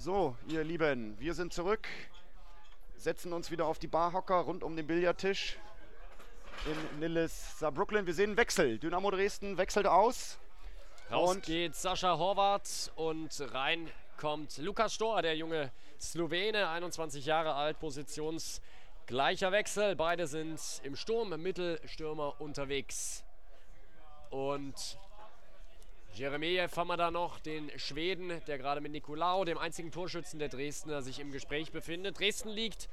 So, ihr Lieben, wir sind zurück, setzen uns wieder auf die Barhocker rund um den Billardtisch in Nilles Saarbrücken. Wir sehen einen Wechsel. Dynamo Dresden wechselt aus. Raus geht Sascha Horvath und rein kommt Lukas Stor, der junge Slowene, 21 Jahre alt, positionsgleicher Wechsel. Beide sind im Sturm, Mittelstürmer unterwegs. Und Jeremejew haben wir da noch, den Schweden, der gerade mit Nikolaou, dem einzigen Torschützen der Dresdner, sich im Gespräch befindet. Dresden liegt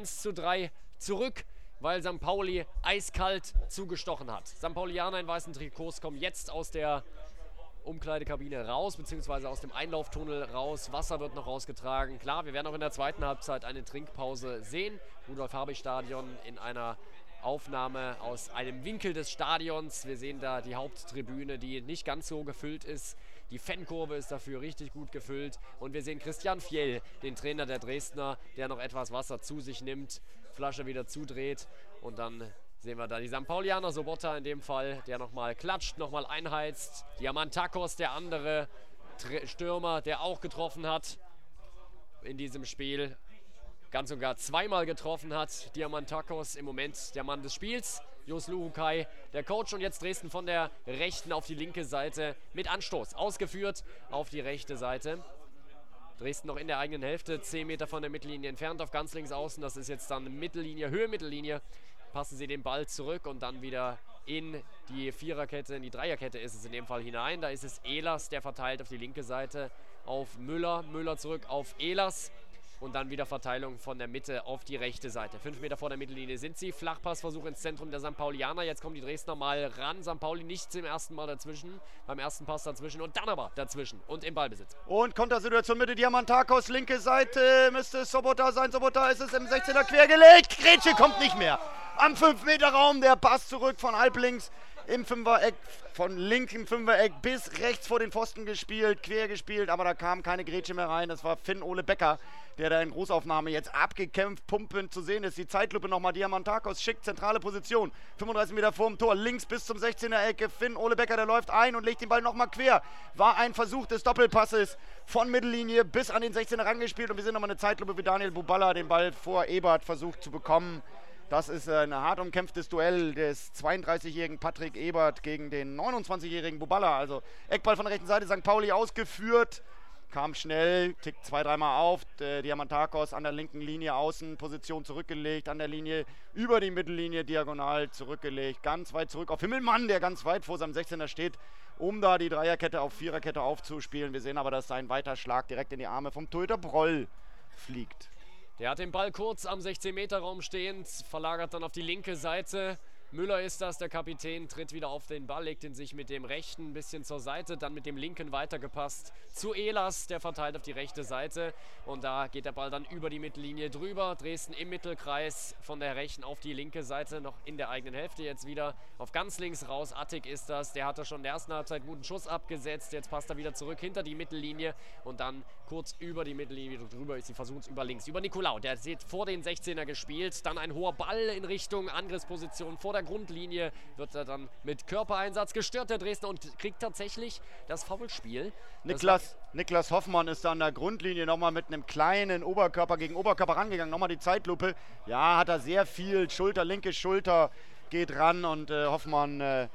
1:3 zurück, weil St. Pauli eiskalt zugestochen hat. St. Paulianer in weißen Trikots kommen jetzt aus der Umkleidekabine raus, beziehungsweise aus dem Einlauftunnel raus. Wasser wird noch rausgetragen. Klar, wir werden auch in der zweiten Halbzeit eine Trinkpause sehen. Rudolf-Habich-Stadion in einer Aufnahme aus einem Winkel des Stadions. Wir sehen da die Haupttribüne, die nicht ganz so gefüllt ist. Die Fankurve ist dafür richtig gut gefüllt. Und wir sehen Christian Fjell, den Trainer der Dresdner, der noch etwas Wasser zu sich nimmt, Flasche wieder zudreht. Und dann sehen wir da die St. Paulianer, Sobotta in dem Fall, der nochmal klatscht, nochmal einheizt. Diamantakos, der andere Stürmer, der auch getroffen hat in diesem Spiel. Ganz und gar zweimal getroffen hat. Diamantakos im Moment der Mann des Spiels. Jos Luhukai, der Coach. Und jetzt Dresden von der rechten auf die linke Seite mit Anstoß. Ausgeführt auf die rechte Seite. Dresden noch in der eigenen Hälfte, 10 Meter von der Mittellinie entfernt auf ganz links außen. Das ist jetzt dann Mittellinie, Höhe Mittellinie. Passen sie den Ball zurück und dann wieder in die Viererkette, in die Dreierkette ist es in dem Fall hinein. Da ist es Ehlers, der verteilt auf die linke Seite auf Müller. Müller zurück auf Ehlers. Und dann wieder Verteilung von der Mitte auf die rechte Seite. 5 Meter vor der Mittellinie sind sie. Flachpassversuch ins Zentrum der St. Paulianer. Jetzt kommen die Dresdner mal ran. St. Pauli nicht zum ersten Mal dazwischen. Beim ersten Pass dazwischen und dann aber dazwischen. Und im Ballbesitz. Und Kontersituation Mitte, Diamantakos, linke Seite. Müsste Sobotta sein. Sobotta ist es im 16er quergelegt. Grätsche kommt nicht mehr. Am 5-Meter-Raum der Pass zurück von halblinks im Fünfereck. Von links im Fünfereck bis rechts vor den Pfosten gespielt, quer gespielt. Aber da kam keine Grätsche mehr rein. Das war Finn-Ole Becker, der da in Großaufnahme jetzt abgekämpft, pumpend zu sehen ist. Die Zeitlupe nochmal, Diamantakos schickt zentrale Position. 35 Meter vor dem Tor, links bis zum 16er Ecke. Finn-Ole Becker, der läuft ein und legt den Ball nochmal quer. War ein Versuch des Doppelpasses von Mittellinie bis an den 16er rangespielt. Und wir sehen nochmal eine Zeitlupe, wie Daniel Buballa den Ball vor Ebert versucht zu bekommen. Das ist ein hart umkämpftes Duell des 32-jährigen Patrick Ebert gegen den 29-jährigen Buballa. Also Eckball von der rechten Seite, St. Pauli ausgeführt. Kam schnell, tickt 2-3 Mal auf. Der Diamantakos an der linken Linie, Außenposition zurückgelegt, an der Linie über die Mittellinie, diagonal zurückgelegt. Ganz weit zurück auf Himmelmann, der ganz weit vor seinem 16er steht, um da die Dreierkette auf Viererkette aufzuspielen. Wir sehen aber, dass sein weiter Schlag direkt in die Arme vom Torhüter Broll fliegt. Der hat den Ball kurz am 16-Meter-Raum stehend, verlagert dann auf die linke Seite. Müller ist das, der Kapitän, tritt wieder auf den Ball, legt ihn sich mit dem rechten ein bisschen zur Seite, dann mit dem linken weitergepasst zu Ehlers, der verteilt auf die rechte Seite und da geht der Ball dann über die Mittellinie drüber. Dresden im Mittelkreis von der rechten auf die linke Seite, noch in der eigenen Hälfte jetzt wieder auf ganz links raus. Attig ist das, der hatte schon in der ersten Halbzeit guten Schuss abgesetzt, jetzt passt er wieder zurück hinter die Mittellinie und dann kurz über die Mittellinie drüber ist, sie versuchen es über links, über Nikolaou, der sieht vor den 16er gespielt, dann ein hoher Ball in Richtung Angriffsposition vor der Grundlinie, wird er dann mit Körpereinsatz gestört, der Dresdner, und kriegt tatsächlich das Foulspiel. Niklas Hoffmann ist da an der Grundlinie nochmal mit einem kleinen Oberkörper gegen Oberkörper rangegangen. Nochmal die Zeitlupe. Ja, hat er sehr viel. linke Schulter geht ran und Hoffmann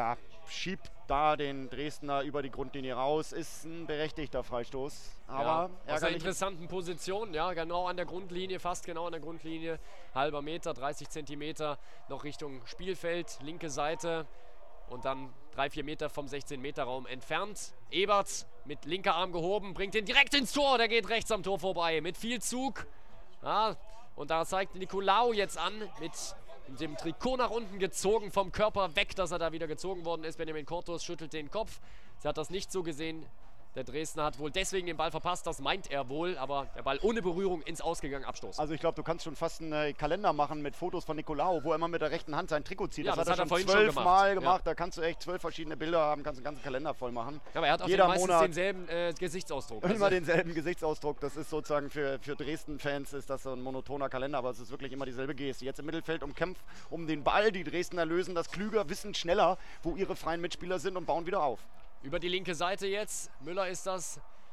schiebt da den Dresdner über die Grundlinie raus. Ist ein berechtigter Freistoß. Aber ja, aus einer interessanten Position, ja, genau an der Grundlinie, fast genau an der Grundlinie. Halber Meter, 30 Zentimeter noch Richtung Spielfeld, linke Seite. Und dann 3-4 Meter vom 16-Meter-Raum entfernt. Ebert mit linker Arm gehoben, bringt ihn direkt ins Tor. Der geht rechts am Tor vorbei mit viel Zug. Ja, und da zeigt Nikolaou jetzt an mit dem Trikot nach unten gezogen, vom Körper weg, dass er da wieder gezogen worden ist. Benjamin Kortos schüttelt den Kopf. Sie hat das nicht so gesehen. Der Dresdner hat wohl deswegen den Ball verpasst, das meint er wohl, aber der Ball ohne Berührung ins Ausgegangen, Abstoß. Also ich glaube, du kannst schon fast einen Kalender machen mit Fotos von Nikolaou, wo er immer mit der rechten Hand sein Trikot zieht. Ja, das hat er schon 12 Mal gemacht. Da kannst du echt 12 verschiedene Bilder haben, kannst einen ganzen Kalender voll machen. Ja, aber er hat auch meistens denselben Gesichtsausdruck. Immer denselben Gesichtsausdruck. Das ist sozusagen für Dresden-Fans ist das so ein monotoner Kalender, aber es ist wirklich immer dieselbe Geste. Jetzt im Mittelfeld umkämpft um den Ball. Die Dresdner lösen das klüger, wissen schneller, wo ihre freien Mitspieler sind und bauen wieder auf. Über die linke Seite jetzt. Müller ist das.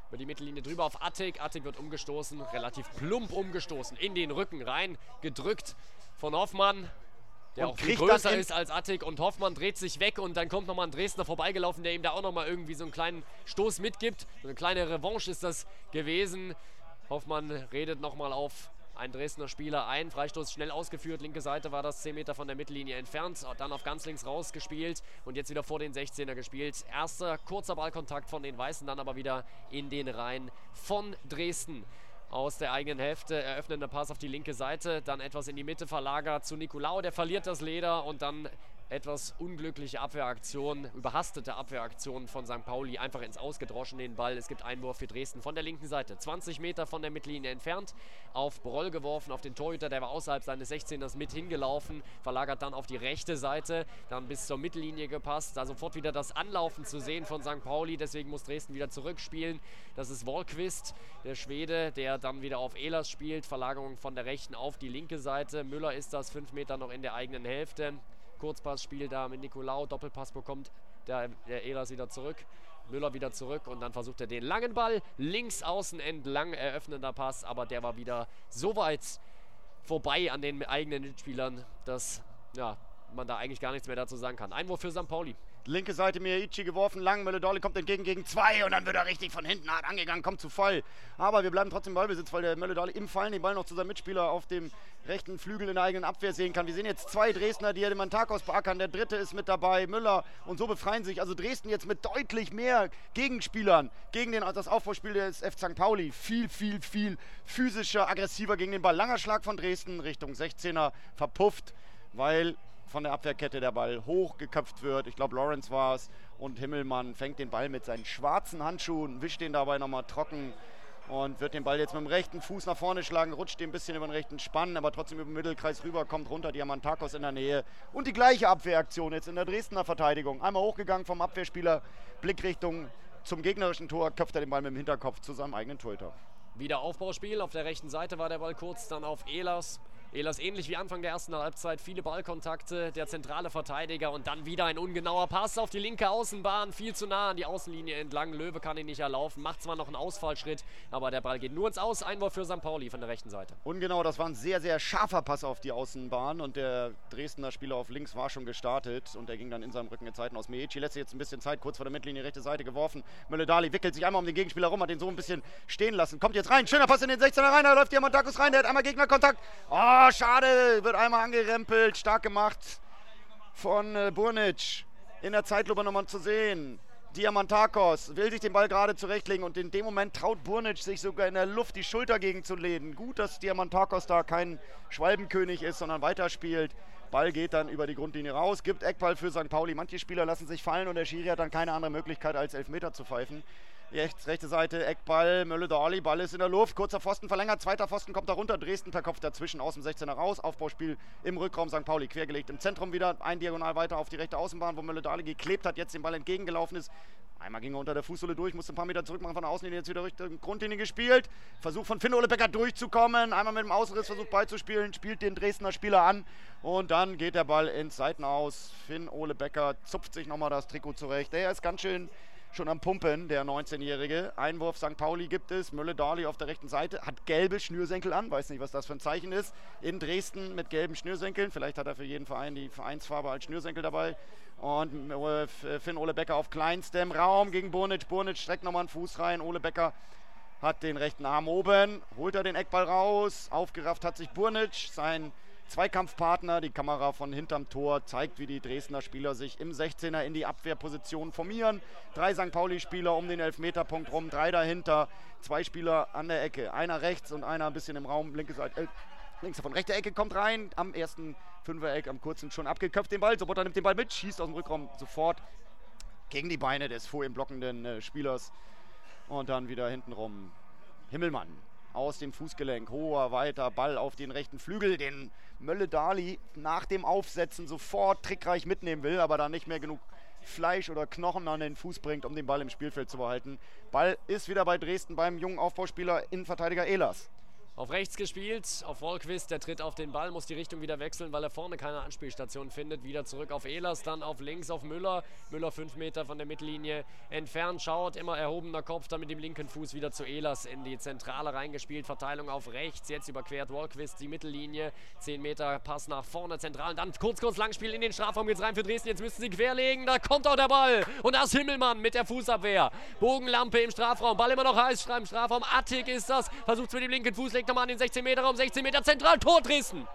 Über die Mittellinie drüber auf Attic. Attic wird umgestoßen, relativ plump umgestoßen, in den Rücken rein, gedrückt von Hoffmann, der auch viel größer ist als Attic, und Hoffmann dreht sich weg und dann kommt nochmal ein Dresdner vorbeigelaufen, der ihm da auch nochmal irgendwie so einen kleinen Stoß mitgibt. So eine kleine Revanche ist das gewesen. Hoffmann redet nochmal auf ein Dresdner Spieler ein. Freistoß schnell ausgeführt, linke Seite war das 10 Meter von der Mittellinie entfernt, dann auf ganz links rausgespielt und jetzt wieder vor den 16er gespielt. Erster kurzer Ballkontakt von den Weißen, dann aber wieder in den Reihen von Dresden. Aus der eigenen Hälfte eröffnender Pass auf die linke Seite, dann etwas in die Mitte verlagert zu Nicolaou, der verliert das Leder und dann etwas unglückliche Abwehraktion, überhastete Abwehraktion von St. Pauli, einfach ins Ausgedroschen den Ball. Es gibt Einwurf für Dresden von der linken Seite, 20 Meter von der Mittellinie entfernt, auf Broll geworfen, auf den Torhüter, der war außerhalb seines 16ers mit hingelaufen, verlagert dann auf die rechte Seite, dann bis zur Mittellinie gepasst, da sofort wieder das Anlaufen zu sehen von St. Pauli, deswegen muss Dresden wieder zurückspielen. Das ist Wahlquist, der Schwede, der dann wieder auf Ehlers spielt, Verlagerung von der rechten auf die linke Seite. Müller ist das, 5 Meter noch in der eigenen Hälfte. Kurzpassspiel da mit Nicolaou, Doppelpass bekommt der Ehlers wieder zurück, Müller wieder zurück und dann versucht er den langen Ball links außen entlang, eröffnender Pass, aber der war wieder so weit vorbei an den eigenen Mitspielern, dass man da eigentlich gar nichts mehr dazu sagen kann. Einwurf für St. Pauli. Linke Seite Miyaichi geworfen, lang, Mölle-Dali kommt entgegen gegen 2 und dann wird er richtig von hinten hart angegangen, kommt zu Fall. Aber wir bleiben trotzdem im Ballbesitz, weil der Mölle-Dali im Fallen den Ball noch zu seinem Mitspieler auf dem rechten Flügel in der eigenen Abwehr sehen kann. Wir sehen jetzt 2 Dresdner, die den Mantakos beackern, der dritte ist mit dabei, Müller, und so befreien sich also Dresden jetzt mit deutlich mehr Gegenspielern gegen das Aufbauspiel des F. St. Pauli. Viel physischer, aggressiver gegen den Ball. Langer Schlag von Dresden Richtung 16er, verpufft, weil von der Abwehrkette der Ball hochgeköpft wird. Ich glaube, Lawrence war es. Und Himmelmann fängt den Ball mit seinen schwarzen Handschuhen, wischt den dabei nochmal trocken und wird den Ball jetzt mit dem rechten Fuß nach vorne schlagen, rutscht den ein bisschen über den rechten Spann, aber trotzdem über den Mittelkreis rüber, kommt runter, Diamantakos in der Nähe. Und die gleiche Abwehraktion jetzt in der Dresdner Verteidigung. Einmal hochgegangen vom Abwehrspieler, Blickrichtung zum gegnerischen Tor, köpft er den Ball mit dem Hinterkopf zu seinem eigenen Torhüter. Wieder Aufbauspiel, auf der rechten Seite war der Ball kurz, dann auf Ehlers. Ehlers ähnlich wie Anfang der ersten Halbzeit, viele Ballkontakte, der zentrale Verteidiger und dann wieder ein ungenauer Pass auf die linke Außenbahn, viel zu nah an die Außenlinie entlang. Löwe kann ihn nicht erlaufen, macht zwar noch einen Ausfallschritt, aber der Ball geht nur ins Aus. Einwurf für St. Pauli von der rechten Seite. Ungenau, das war ein sehr scharfer Pass auf die Außenbahn und der Dresdner Spieler auf links war schon gestartet und er ging dann in seinem Rücken in Zeiten aus. Miyaichi lässt sich jetzt ein bisschen Zeit, kurz vor der Mittellinie, rechte Seite geworfen. Mölle-Dali wickelt sich einmal um den Gegenspieler rum, hat den so ein bisschen stehen lassen, kommt jetzt rein, schöner Pass in den 16er rein, da läuft Diamantakos rein, der hat einmal Gegnerkontakt. Oh, schade, wird einmal angerempelt, stark gemacht von Burnic. In der Zeitlupe nochmal zu sehen. Diamantakos will sich den Ball gerade zurechtlegen und in dem Moment traut Burnic sich sogar in der Luft die Schulter gegenzulehnen. Gut, dass Diamantakos da kein Schwalbenkönig ist, sondern weiterspielt. Ball geht dann über die Grundlinie raus, gibt Eckball für St. Pauli. Manche Spieler lassen sich fallen und der Schiri hat dann keine andere Möglichkeit als Elfmeter zu pfeifen. Rechte Seite, Eckball, Mölle-Dali, Ball ist in der Luft, kurzer Pfosten verlängert, zweiter Pfosten kommt da runter, Dresden per Kopf dazwischen, aus dem 16er raus, Aufbauspiel im Rückraum, St. Pauli quergelegt, im Zentrum wieder, ein Diagonal weiter auf die rechte Außenbahn, wo Mölle-Dali geklebt hat, jetzt den Ball entgegengelaufen ist. Einmal ging er unter der Fußsohle durch, musste ein paar Meter zurück machen von der Außenlinie, jetzt wieder Richtung Grundlinie gespielt. Versuch von Finn-Ole Becker durchzukommen, einmal mit dem Außenriss versucht beizuspielen, spielt den Dresdner Spieler an und dann geht der Ball ins Seitenaus. Finn-Ole Becker zupft sich nochmal das Trikot zurecht, der ist ganz schön schon am Pumpen, der 19-Jährige. Einwurf St. Pauli gibt es. Mölle-Dali auf der rechten Seite hat gelbe Schnürsenkel an. Weiß nicht, was das für ein Zeichen ist. In Dresden mit gelben Schnürsenkeln. Vielleicht hat er für jeden Verein die Vereinsfarbe als Schnürsenkel dabei. Und Finn-Ole Becker auf kleinstem Raum gegen Burnic. Burnic streckt nochmal einen Fuß rein. Ole Becker hat den rechten Arm oben. Holt er den Eckball raus. Aufgerafft hat sich Burnic. Sein Zweikampfpartner, die Kamera von hinterm Tor, zeigt, wie die Dresdner Spieler sich im 16er in die Abwehrposition formieren. 3 St. Pauli-Spieler um den Elfmeterpunkt rum, 3 dahinter, 2 Spieler an der Ecke. Einer rechts und einer ein bisschen im Raum, linke Seite, links davon. Rechte Ecke kommt rein, am ersten Fünfereck, am kurzen schon abgeköpft den Ball. Sobotta nimmt den Ball mit, schießt aus dem Rückraum sofort gegen die Beine des vor ihm blockenden Spielers. Und dann wieder hintenrum Himmelmann. Aus dem Fußgelenk, hoher, weiter Ball auf den rechten Flügel, den Mölle-Dali nach dem Aufsetzen sofort trickreich mitnehmen will, aber da nicht mehr genug Fleisch oder Knochen an den Fuß bringt, um den Ball im Spielfeld zu behalten. Ball ist wieder bei Dresden beim jungen Aufbauspieler Innenverteidiger Ehlers. Auf rechts gespielt, auf Wollquist, der tritt auf den Ball, muss die Richtung wieder wechseln, weil er vorne keine Anspielstation findet. Wieder zurück auf Ehlers, dann auf links auf Müller. Müller 5 Meter von der Mittellinie entfernt, schaut, immer erhobener Kopf, dann mit dem linken Fuß wieder zu Ehlers in die Zentrale reingespielt. Verteilung auf rechts, jetzt überquert Wollquist die Mittellinie. 10 Meter Pass nach vorne, zentral, dann kurz Langspiel in den Strafraum, geht's rein für Dresden. Jetzt müssten sie querlegen, da kommt auch der Ball. Und da ist Himmelmann mit der Fußabwehr. Bogenlampe im Strafraum, Ball immer noch heiß im Strafraum. Attig ist das, versucht mit dem linken Fuß, legt nochmal an den 16 Meter Raum, 16 Meter zentral, Tor Dresden.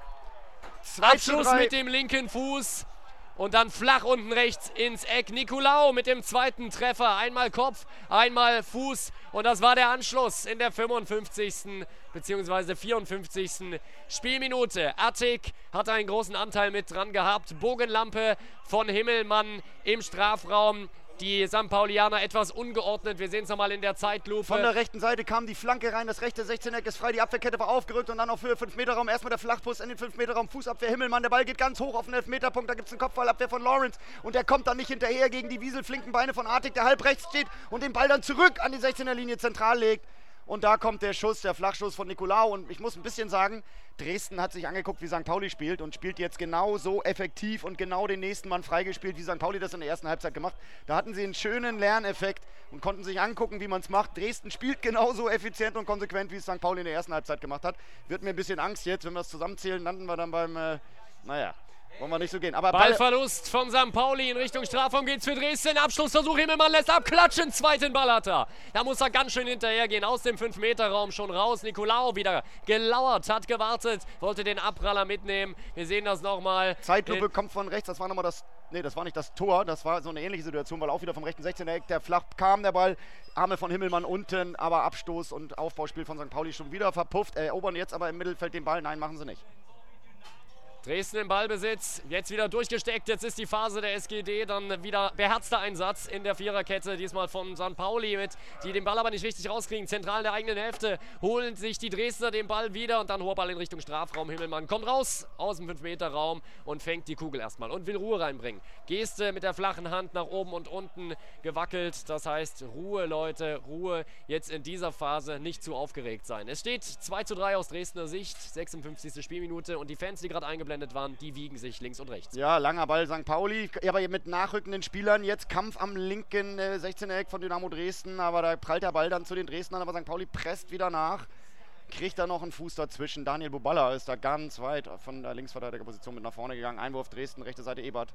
Abschluss mit dem linken Fuß und dann flach unten rechts ins Eck. Nicolaou mit dem zweiten Treffer, einmal Kopf, einmal Fuß und das war der Anschluss in der 55. bzw. 54. Spielminute. Attig hat einen großen Anteil mit dran gehabt. Bogenlampe von Himmelmann im Strafraum. Die St. Paulianer etwas ungeordnet. Wir sehen es nochmal in der Zeitlupe. Von der rechten Seite kam die Flanke rein. Das rechte 16-Eck ist frei. Die Abwehrkette war aufgerückt und dann auf Höhe 5-Meter-Raum. Erstmal der Flachpuss in den 5-Meter-Raum. Fußabwehr Himmelmann. Der Ball geht ganz hoch auf den Elfmeterpunkt. Da gibt es einen Kopfballabwehr von Lawrence. Und der kommt dann nicht hinterher gegen die wieselflinken Beine von Artig, der halb rechts steht und den Ball dann zurück an die 16er-Linie zentral legt. Und da kommt der Schuss, der Flachschuss von Nicolaou. Und ich muss ein bisschen sagen, Dresden hat sich angeguckt, wie St. Pauli spielt und spielt jetzt genau so effektiv und genau den nächsten Mann freigespielt, wie St. Pauli das in der ersten Halbzeit gemacht. Da hatten sie einen schönen Lerneffekt und konnten sich angucken, wie man es macht. Dresden spielt genauso effizient und konsequent, wie es St. Pauli in der ersten Halbzeit gemacht hat. Wird mir ein bisschen Angst jetzt, wenn wir es zusammenzählen, landen wir dann beim, naja... Wollen wir nicht so gehen. Aber Ballverlust von St. Pauli in Richtung Strafraum geht's für Dresden. Abschlussversuch, Himmelmann lässt abklatschen. Zweiten Ball hat er. Da muss er ganz schön hinterhergehen. Aus dem 5-Meter-Raum schon raus. Nicolaou wieder gelauert, hat gewartet, wollte den Abpraller mitnehmen. Wir sehen das nochmal. Zeitlupe kommt von rechts. Das war nochmal das. Nee, das war nicht das Tor. Das war so eine ähnliche Situation, weil auch wieder vom rechten 16er-Eck der flach kam, der Ball. Arme von Himmelmann unten, aber Abstoß und Aufbauspiel von St. Pauli schon wieder verpufft. Erobern jetzt aber im Mittelfeld den Ball. Nein, machen sie nicht. Dresden im Ballbesitz, jetzt wieder durchgesteckt, jetzt ist die Phase der SGD, dann wieder beherzter Einsatz in der Viererkette, diesmal von St. Pauli, die den Ball aber nicht richtig rauskriegen, zentral in der eigenen Hälfte, holen sich die Dresdner den Ball wieder und dann hoher Ball in Richtung Strafraum, Himmelmann kommt raus aus dem 5-Meter-Raum und fängt die Kugel erstmal und will Ruhe reinbringen. Geste mit der flachen Hand nach oben und unten gewackelt, das heißt Ruhe Leute, Ruhe, jetzt in dieser Phase nicht zu aufgeregt sein. Es steht 2:3 aus Dresdner Sicht, 56. Spielminute und die Fans, die gerade eingeblendet waren, die wiegen sich links und rechts. Ja, langer Ball St. Pauli, aber mit nachrückenden Spielern. Jetzt Kampf am linken 16er-Eck von Dynamo Dresden, aber da prallt der Ball dann zu den Dresdnern, aber St. Pauli presst wieder nach. Kriegt da noch einen Fuß dazwischen. Daniel Buballa ist da ganz weit von der Linksverteidigerposition mit nach vorne gegangen. Einwurf Dresden, rechte Seite Ebert.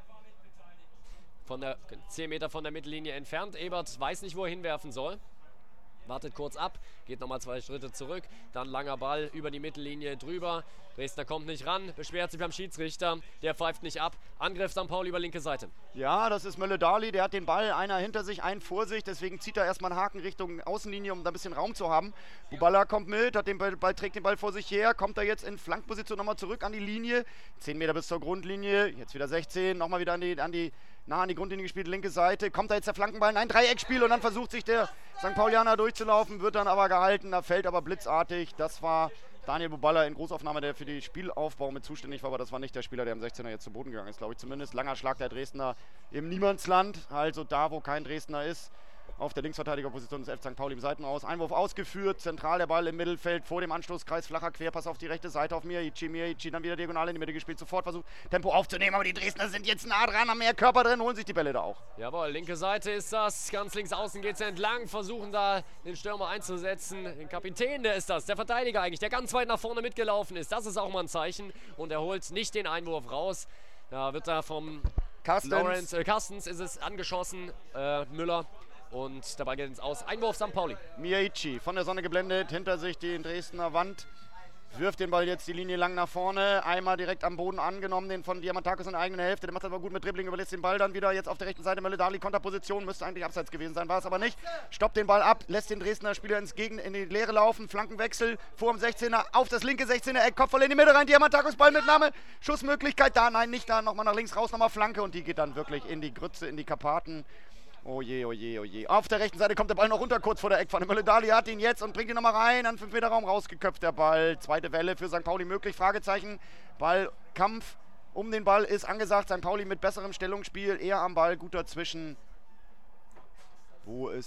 Von der 10 Meter von der Mittellinie entfernt. Ebert weiß nicht, wo er hinwerfen soll. Wartet kurz ab, geht nochmal 2 Schritte zurück, dann langer Ball über die Mittellinie drüber. Dresdner kommt nicht ran, beschwert sich beim Schiedsrichter, der pfeift nicht ab. Angriff St. Pauli über linke Seite. Ja, das ist Mölle-Dali, der hat den Ball, einer hinter sich, einen vor sich, deswegen zieht er erstmal einen Haken Richtung Außenlinie, um da ein bisschen Raum zu haben. Buballa kommt mit, hat den Ball, trägt den Ball vor sich her, kommt er jetzt in Flankposition nochmal zurück an die Linie. 10 Meter bis zur Grundlinie, jetzt wieder 16, nochmal wieder nah an die Grundlinie gespielt, linke Seite. Kommt da jetzt der Flankenball, ein Dreieckspiel und dann versucht sich der St. Paulianer durchzulaufen, wird dann aber gehalten, da fällt aber blitzartig. Das war Daniel Buballa in Großaufnahme, der für den Spielaufbau mit zuständig war, aber das war nicht der Spieler, der im 16er jetzt zu Boden gegangen ist, glaube ich zumindest. Langer Schlag der Dresdner im Niemandsland, also da, wo kein Dresdner ist. Auf der Linksverteidigerposition des F. St. Pauli im Seitenaus. Einwurf ausgeführt, zentral der Ball im Mittelfeld, vor dem Anstoßkreis, flacher Querpass auf die rechte Seite auf Miyaichi, dann wieder diagonal in die Mitte gespielt, sofort versucht Tempo aufzunehmen, aber die Dresdner sind jetzt nah dran, haben mehr Körper drin, holen sich die Bälle da auch. Jawohl, linke Seite ist das, ganz links außen geht es entlang, versuchen da den Stürmer einzusetzen, den Kapitän, der ist das, der Verteidiger eigentlich, der ganz weit nach vorne mitgelaufen ist, das ist auch mal ein Zeichen und er holt nicht den Einwurf raus, da wird da vom Carstens ist es angeschossen, Müller. Und dabei geht es aus. Einwurf St. Pauli. Miyaichi von der Sonne geblendet, hinter sich die Dresdner Wand. Wirft den Ball jetzt die Linie lang nach vorne. Einmal direkt am Boden angenommen, den von Diamantakis in der eigenen Hälfte. Der macht das aber gut mit Dribbling, überlässt den Ball dann wieder jetzt auf der rechten Seite. Mölle-Dali, Konterposition, müsste eigentlich abseits gewesen sein, war es aber nicht. Stoppt den Ball ab, lässt den Dresdner Spieler in die Leere laufen. Flankenwechsel, vor dem 16er, auf das linke 16er Eck, Kopfball in die Mitte rein. Diamantakis, Ballmitnahme, Schussmöglichkeit da, nein, nicht da, nochmal nach links raus, nochmal Flanke und die geht dann wirklich in die Grütze, in die Karpaten. Oh je, oh je, oh je. Auf der rechten Seite kommt der Ball noch runter, kurz vor der Eckpfanne. Mölle-Dali hat ihn jetzt und bringt ihn nochmal rein. An 5-Meter-Raum rausgeköpft der Ball. Zweite Welle für St. Pauli möglich. Fragezeichen. Ballkampf um den Ball ist angesagt. St. Pauli mit besserem Stellungsspiel. Eher am Ball, gut dazwischen. Wo ist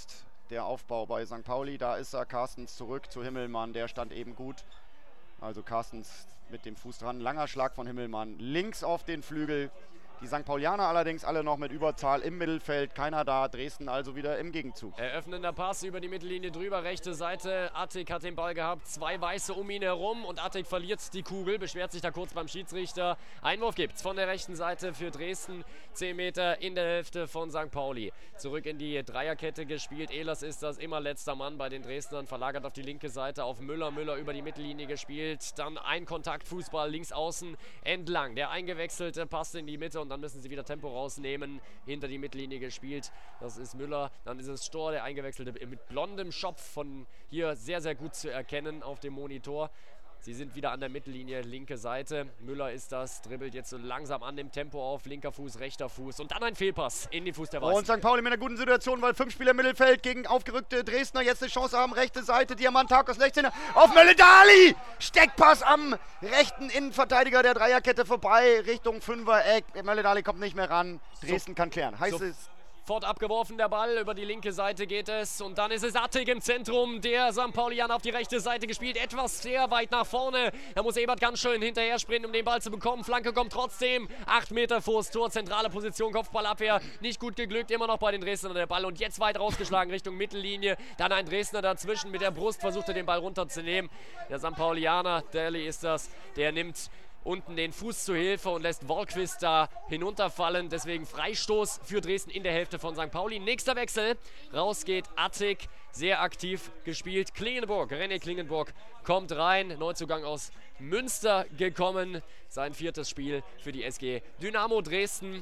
der Aufbau bei St. Pauli. Da ist er, Carstens zurück zu Himmelmann, der stand eben gut. Also Carstens mit dem Fuß dran, langer Schlag von Himmelmann, links auf den Flügel. Die St. Paulianer allerdings alle noch mit Überzahl im Mittelfeld, keiner da, Dresden also wieder im Gegenzug. Eröffnender Pass über die Mittellinie drüber, rechte Seite, Attig hat den Ball gehabt, 2 Weiße um ihn herum und Attig verliert die Kugel, beschwert sich da kurz beim Schiedsrichter. Einwurf gibt's von der rechten Seite für Dresden, 10 Meter in der Hälfte von St. Pauli. Zurück in die Dreierkette gespielt, Ehlers ist das, immer letzter Mann bei den Dresdnern, verlagert auf die linke Seite auf Müller, Müller über die Mittellinie gespielt, dann ein Kontaktfußball links außen entlang, der eingewechselte passt in die Mitte und dann müssen sie wieder Tempo rausnehmen, hinter die Mittellinie gespielt, das ist Müller, dann ist es Storr, der eingewechselte mit blondem Schopf, von hier sehr, sehr gut zu erkennen auf dem Monitor. Sie sind wieder an der Mittellinie, linke Seite. Müller ist das, dribbelt jetzt so langsam an dem Tempo auf, linker Fuß, rechter Fuß und dann ein Fehlpass in den Fuß der Weißen. Und St. Pauli mit einer guten Situation, weil 5 Spieler im Mittelfeld gegen aufgerückte Dresdner jetzt eine Chance haben. Rechte Seite, Diamantakos, 16er auf Mölle-Dali. Steckpass am rechten Innenverteidiger der Dreierkette vorbei, Richtung 5er-Eck. Mölle-Dali kommt nicht mehr ran, Dresden kann klären. Heißt es... Sofort abgeworfen der Ball, über die linke Seite geht es und dann ist es Attig im Zentrum, der St. Paulianer auf die rechte Seite gespielt, etwas sehr weit nach vorne, da muss Ebert ganz schön hinterher sprinten, um den Ball zu bekommen, Flanke kommt trotzdem, 8 Meter vors Tor, zentrale Position, Kopfballabwehr, nicht gut geglückt, immer noch bei den Dresdnern der Ball und jetzt weit rausgeschlagen Richtung Mittellinie, dann ein Dresdner dazwischen mit der Brust, versucht er den Ball runterzunehmen, der St. Paulianer, Daly ist das, der nimmt unten den Fuß zu Hilfe und lässt Wollquist da hinunterfallen. Deswegen Freistoß für Dresden in der Hälfte von St. Pauli. Nächster Wechsel. Raus geht Attig. Sehr aktiv gespielt. Klingenburg, René Klingenburg kommt rein. Neuzugang aus Münster gekommen. Sein 4. Spiel für die SG Dynamo Dresden.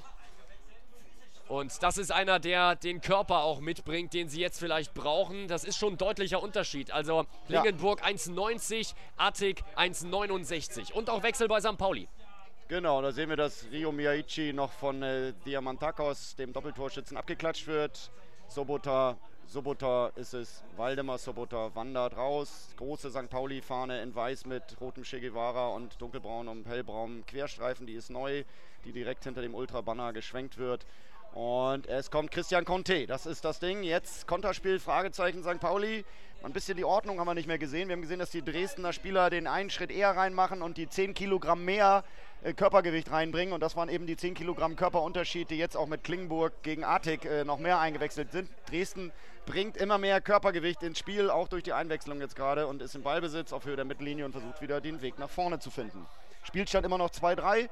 Und das ist einer, der den Körper auch mitbringt, den sie jetzt vielleicht brauchen. Das ist schon ein deutlicher Unterschied. Also Klingenburg 1,90, Attig 1,69. Und auch Wechsel bei St. Pauli. Genau, da sehen wir, dass Rio Miyaichi noch von Diamantakos, dem Doppeltorschützen, abgeklatscht wird. Sobota ist es, Waldemar Sobota wandert raus. Große St. Pauli-Fahne in weiß mit rotem Che Guevara und dunkelbraun und hellbraunem Querstreifen. Die ist neu, die direkt hinter dem Ultrabanner geschwenkt wird. Und es kommt Christian Conte, das ist das Ding. Jetzt Konterspiel, Fragezeichen St. Pauli. Ein bisschen die Ordnung haben wir nicht mehr gesehen. Wir haben gesehen, dass die Dresdner Spieler den einen Schritt eher reinmachen und die 10 Kilogramm mehr Körpergewicht reinbringen. Und das waren eben die 10 Kilogramm Körperunterschied, die jetzt auch mit Klingenburg gegen Attig noch mehr eingewechselt sind. Dresden bringt immer mehr Körpergewicht ins Spiel, auch durch die Einwechslung jetzt gerade, und ist im Ballbesitz auf Höhe der Mittellinie und versucht wieder den Weg nach vorne zu finden. Spielstand immer noch 2-3,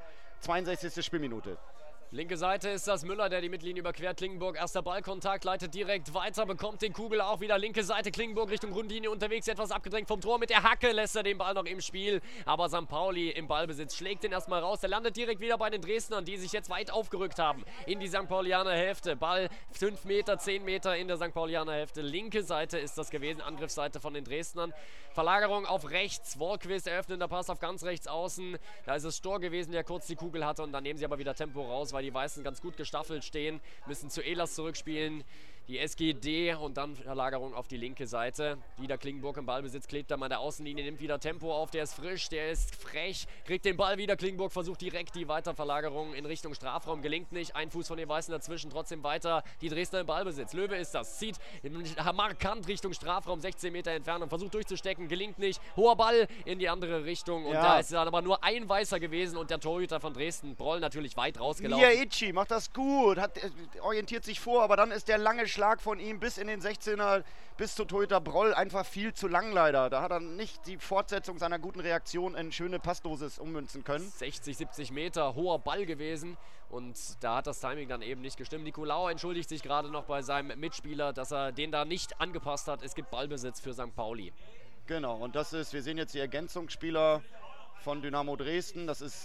62. Spielminute. Linke Seite ist das Müller, der die Mittellinie überquert. Klingenburg, erster Ballkontakt, leitet direkt weiter, bekommt den Kugel auch wieder. Linke Seite, Klingenburg Richtung Grundlinie unterwegs, etwas abgedrängt vom Tor. Mit der Hacke lässt er den Ball noch im Spiel. Aber St. Pauli im Ballbesitz schlägt den erstmal raus. Der landet direkt wieder bei den Dresdnern, die sich jetzt weit aufgerückt haben in die St. Paulianer Hälfte. Ball 5 Meter, 10 Meter in der St. Paulianer Hälfte. Linke Seite ist das gewesen, Angriffsseite von den Dresdnern. Verlagerung auf rechts, Wollquist, eröffnender Pass auf ganz rechts außen. Da ist es Storr gewesen, der kurz die Kugel hatte und dann nehmen sie aber wieder Tempo raus, weil die Weißen ganz gut gestaffelt stehen, müssen zu Ehlers zurückspielen, die SGD und dann Verlagerung auf die linke Seite. Wieder Klingenburg im Ballbesitz, klebt er mal an der Außenlinie, nimmt wieder Tempo auf, der ist frisch, der ist frech, kriegt den Ball wieder, Klingenburg versucht direkt die Weiterverlagerung in Richtung Strafraum, gelingt nicht, ein Fuß von den Weißen dazwischen, trotzdem weiter die Dresdner im Ballbesitz. Löwe ist das, zieht markant Richtung Strafraum, 16 Meter Entfernung, versucht durchzustecken, gelingt nicht, hoher Ball in die andere Richtung und da ist dann aber nur ein Weißer gewesen und der Torhüter von Dresden, Broll natürlich weit rausgelaufen. Miyaichi macht das gut, orientiert sich vor, aber dann ist der lange Schlag von ihm bis in den 16er, bis zu Torhüter Broll einfach viel zu lang leider. Da hat er nicht die Fortsetzung seiner guten Reaktion in schöne Passdosis ummünzen können. 60, 70 Meter, hoher Ball gewesen und da hat das Timing dann eben nicht gestimmt. Nicolau entschuldigt sich gerade noch bei seinem Mitspieler, dass er den da nicht angepasst hat. Es gibt Ballbesitz für St. Pauli. Genau, und das ist, wir sehen jetzt die Ergänzungsspieler von Dynamo Dresden. Das ist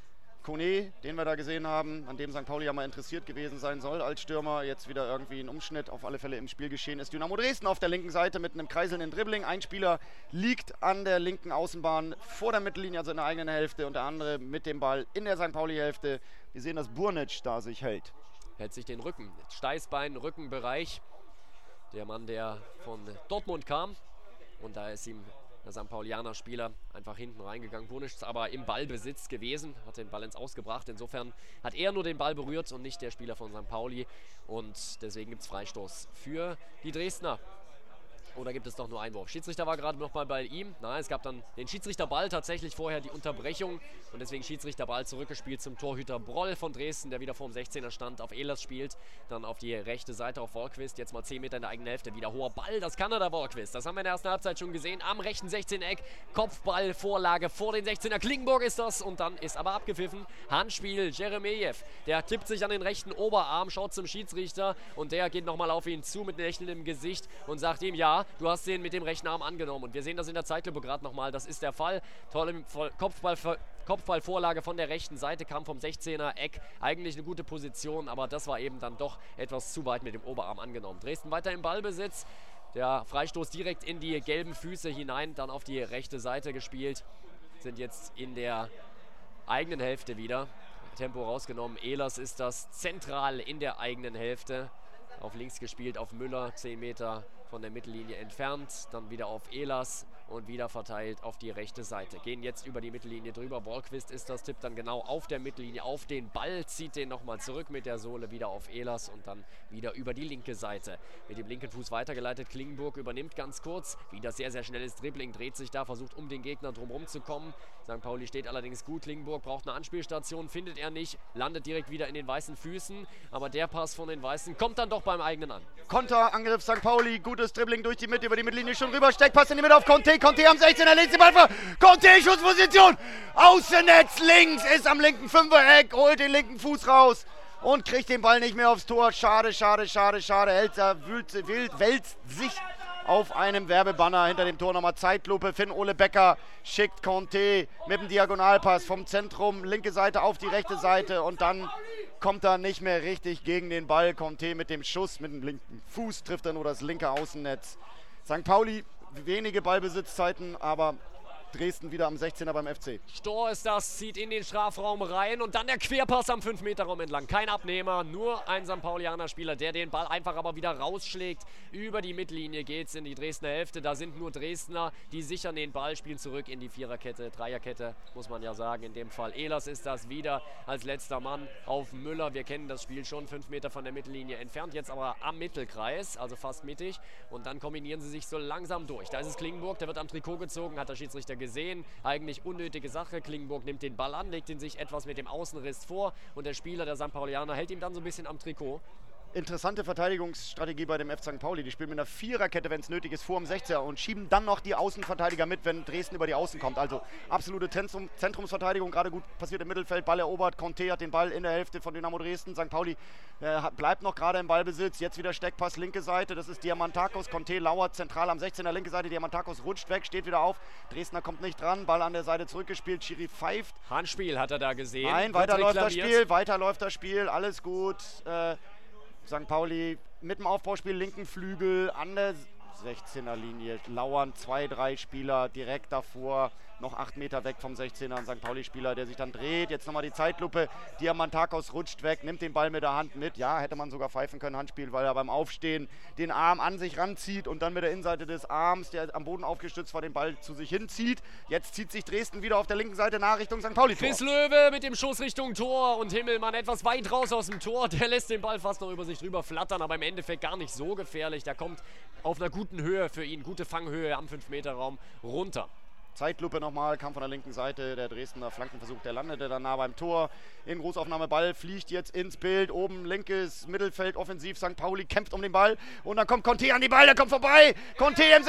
Kone, den wir da gesehen haben, an dem St. Pauli ja mal interessiert gewesen sein soll als Stürmer. Jetzt wieder irgendwie ein Umschnitt auf alle Fälle im Spiel geschehen ist. Dynamo Dresden auf der linken Seite mit einem kreiselnden Dribbling. Ein Spieler liegt an der linken Außenbahn vor der Mittellinie, also in der eigenen Hälfte, und der andere mit dem Ball in der St. Pauli-Hälfte. Wir sehen, dass Burnic da sich hält. Hält sich den Rücken, Steißbein, Rückenbereich. Der Mann, der von Dortmund kam. Und da ist ihm Der St. Paulianer Spieler einfach hinten reingegangen. Bonisch aber im Ballbesitz gewesen, hat den Ball ins Ausgebracht. Insofern hat er nur den Ball berührt und nicht der Spieler von St. Pauli. Und deswegen gibt es Freistoß für die Dresdner. Oder gibt es doch nur Einwurf? Schiedsrichter war gerade noch mal bei ihm. Nein, es gab dann den Schiedsrichterball, tatsächlich vorher die Unterbrechung. Und deswegen Schiedsrichterball zurückgespielt zum Torhüter Broll von Dresden, der wieder vor dem 16er stand, auf Ehlers spielt. Dann auf die rechte Seite auf Wollquist. Jetzt mal 10 Meter in der eigenen Hälfte. Wieder hoher Ball, das kann er, der Wollquist. Das haben wir in der ersten Halbzeit schon gesehen. Am rechten 16-Eck. Kopfballvorlage vor den 16er. Klingenburg ist das. Und dann ist aber abgepfiffen. Handspiel, Jeremejew. Der tippt sich an den rechten Oberarm, schaut zum Schiedsrichter. Und der geht nochmal auf ihn zu mit einem Lächeln im Gesicht und sagt ihm, ja, du hast den mit dem rechten Arm angenommen. Und wir sehen das in der Zeitlupe gerade nochmal. Das ist der Fall. Tolle Kopfballvorlage von der rechten Seite, kam vom 16er Eck. Eigentlich eine gute Position, aber das war eben dann doch etwas zu weit mit dem Oberarm angenommen. Dresden weiter im Ballbesitz. Der Freistoß direkt in die gelben Füße hinein, dann auf die rechte Seite gespielt. Sind jetzt in der eigenen Hälfte wieder. Tempo rausgenommen. Ehlers ist das zentral in der eigenen Hälfte. Auf links gespielt, auf Müller, 10 Meter von der Mittellinie entfernt. Dann wieder auf Ehlers und wieder verteilt auf die rechte Seite. Gehen jetzt über die Mittellinie drüber. Wollquist ist das, tippt dann genau auf der Mittellinie auf den Ball, zieht den nochmal zurück mit der Sohle, wieder auf Ehlers und dann wieder über die linke Seite. Mit dem linken Fuß weitergeleitet. Klingenburg übernimmt ganz kurz. Wieder sehr, sehr schnelles Dribbling, dreht sich da, versucht um den Gegner drumherum zu kommen. St. Pauli steht allerdings gut. Klingenburg braucht eine Anspielstation, findet er nicht, landet direkt wieder in den weißen Füßen. Aber der Pass von den Weißen kommt dann doch beim eigenen an. Konterangriff St. Pauli, gutes Dribbling durch die Mitte, über die Mittellinie schon rüber, Steckpass in die Mitte auf Conte, Conte am 16er, legt den Ball vor, Conte, Schussposition, Außennetz, links, ist am linken Fünfer-Eck, holt den linken Fuß raus und kriegt den Ball nicht mehr aufs Tor, schade, Helzer wälzt sich auf einem Werbebanner hinter dem Tor, nochmal Zeitlupe, Finn-Ole Becker schickt Conte mit dem Diagonalpass vom Zentrum, linke Seite auf die rechte Seite und dann kommt er nicht mehr richtig gegen den Ball. Conte mit dem Schuss, mit dem linken Fuß trifft er nur das linke Außennetz. St. Pauli, wenige Ballbesitzzeiten, aber Dresden wieder am 16er beim FC. Stor ist das, zieht in den Strafraum rein und dann der Querpass am 5-Meter-Raum entlang. Kein Abnehmer, nur ein St. Paulianer Spieler, der den Ball einfach aber wieder rausschlägt. Über die Mittellinie geht es in die Dresdner Hälfte. Da sind nur Dresdner, die sichern den Ball, spielen zurück in die Viererkette, Dreierkette, muss man ja sagen. In dem Fall Ehlers ist das wieder als letzter Mann auf Müller. Wir kennen das Spiel schon, 5 Meter von der Mittellinie entfernt, jetzt aber am Mittelkreis, also fast mittig. Und dann kombinieren sie sich so langsam durch. Da ist es Klingenburg, der wird am Trikot gezogen, hat der Schiedsrichter gesehen. Eigentlich unnötige Sache. Klingenburg nimmt den Ball an, legt ihn sich etwas mit dem Außenriss vor und der Spieler, der St. Paulianer, hält ihm dann so ein bisschen am Trikot. Interessante Verteidigungsstrategie bei dem F. St. Pauli. Die spielen mit einer Viererkette, wenn es nötig ist, vor dem 16er und schieben dann noch die Außenverteidiger mit, wenn Dresden über die Außen kommt. Also absolute Zentrumsverteidigung, gerade gut passiert im Mittelfeld, Ball erobert. Conte hat den Ball in der Hälfte von Dynamo Dresden. St. Pauli bleibt noch gerade im Ballbesitz. Jetzt wieder Steckpass, linke Seite, das ist Diamantakos. Conte lauert zentral am 16er, linke Seite. Diamantakos rutscht weg, steht wieder auf. Dresdner kommt nicht dran, Ball an der Seite zurückgespielt. Schiri pfeift. Handspiel hat er da gesehen. Nein, weiter läuft das Spiel, alles gut. St. Pauli mit dem Aufbauspiel, linken Flügel an der 16er Linie, lauern 2, 3 Spieler direkt davor, noch 8 Meter weg vom 16er, ein St. Pauli-Spieler, der sich dann dreht, jetzt nochmal die Zeitlupe, Diamantakos rutscht weg, nimmt den Ball mit der Hand mit, ja, hätte man sogar pfeifen können, Handspiel, weil er beim Aufstehen den Arm an sich ranzieht und dann mit der Innenseite des Arms, der am Boden aufgestützt war, den Ball zu sich hinzieht. Jetzt zieht sich Dresden wieder auf der linken Seite nach Richtung St. Pauli-Tor. Chris Löwe mit dem Schuss Richtung Tor und Himmelmann etwas weit raus aus dem Tor, der lässt den Ball fast noch über sich drüber flattern, aber im Endeffekt gar nicht so gefährlich, der kommt auf einer guten Höhe für ihn, gute Fanghöhe am 5-Meter-Raum runter. Zeitlupe nochmal, kam von der linken Seite, der Dresdner Flankenversuch, der landete dann nah beim Tor. In Großaufnahme, Ball fliegt jetzt ins Bild, oben linkes Mittelfeld, offensiv, St. Pauli kämpft um den Ball und dann kommt Conte an die Ball, der kommt vorbei, Conte im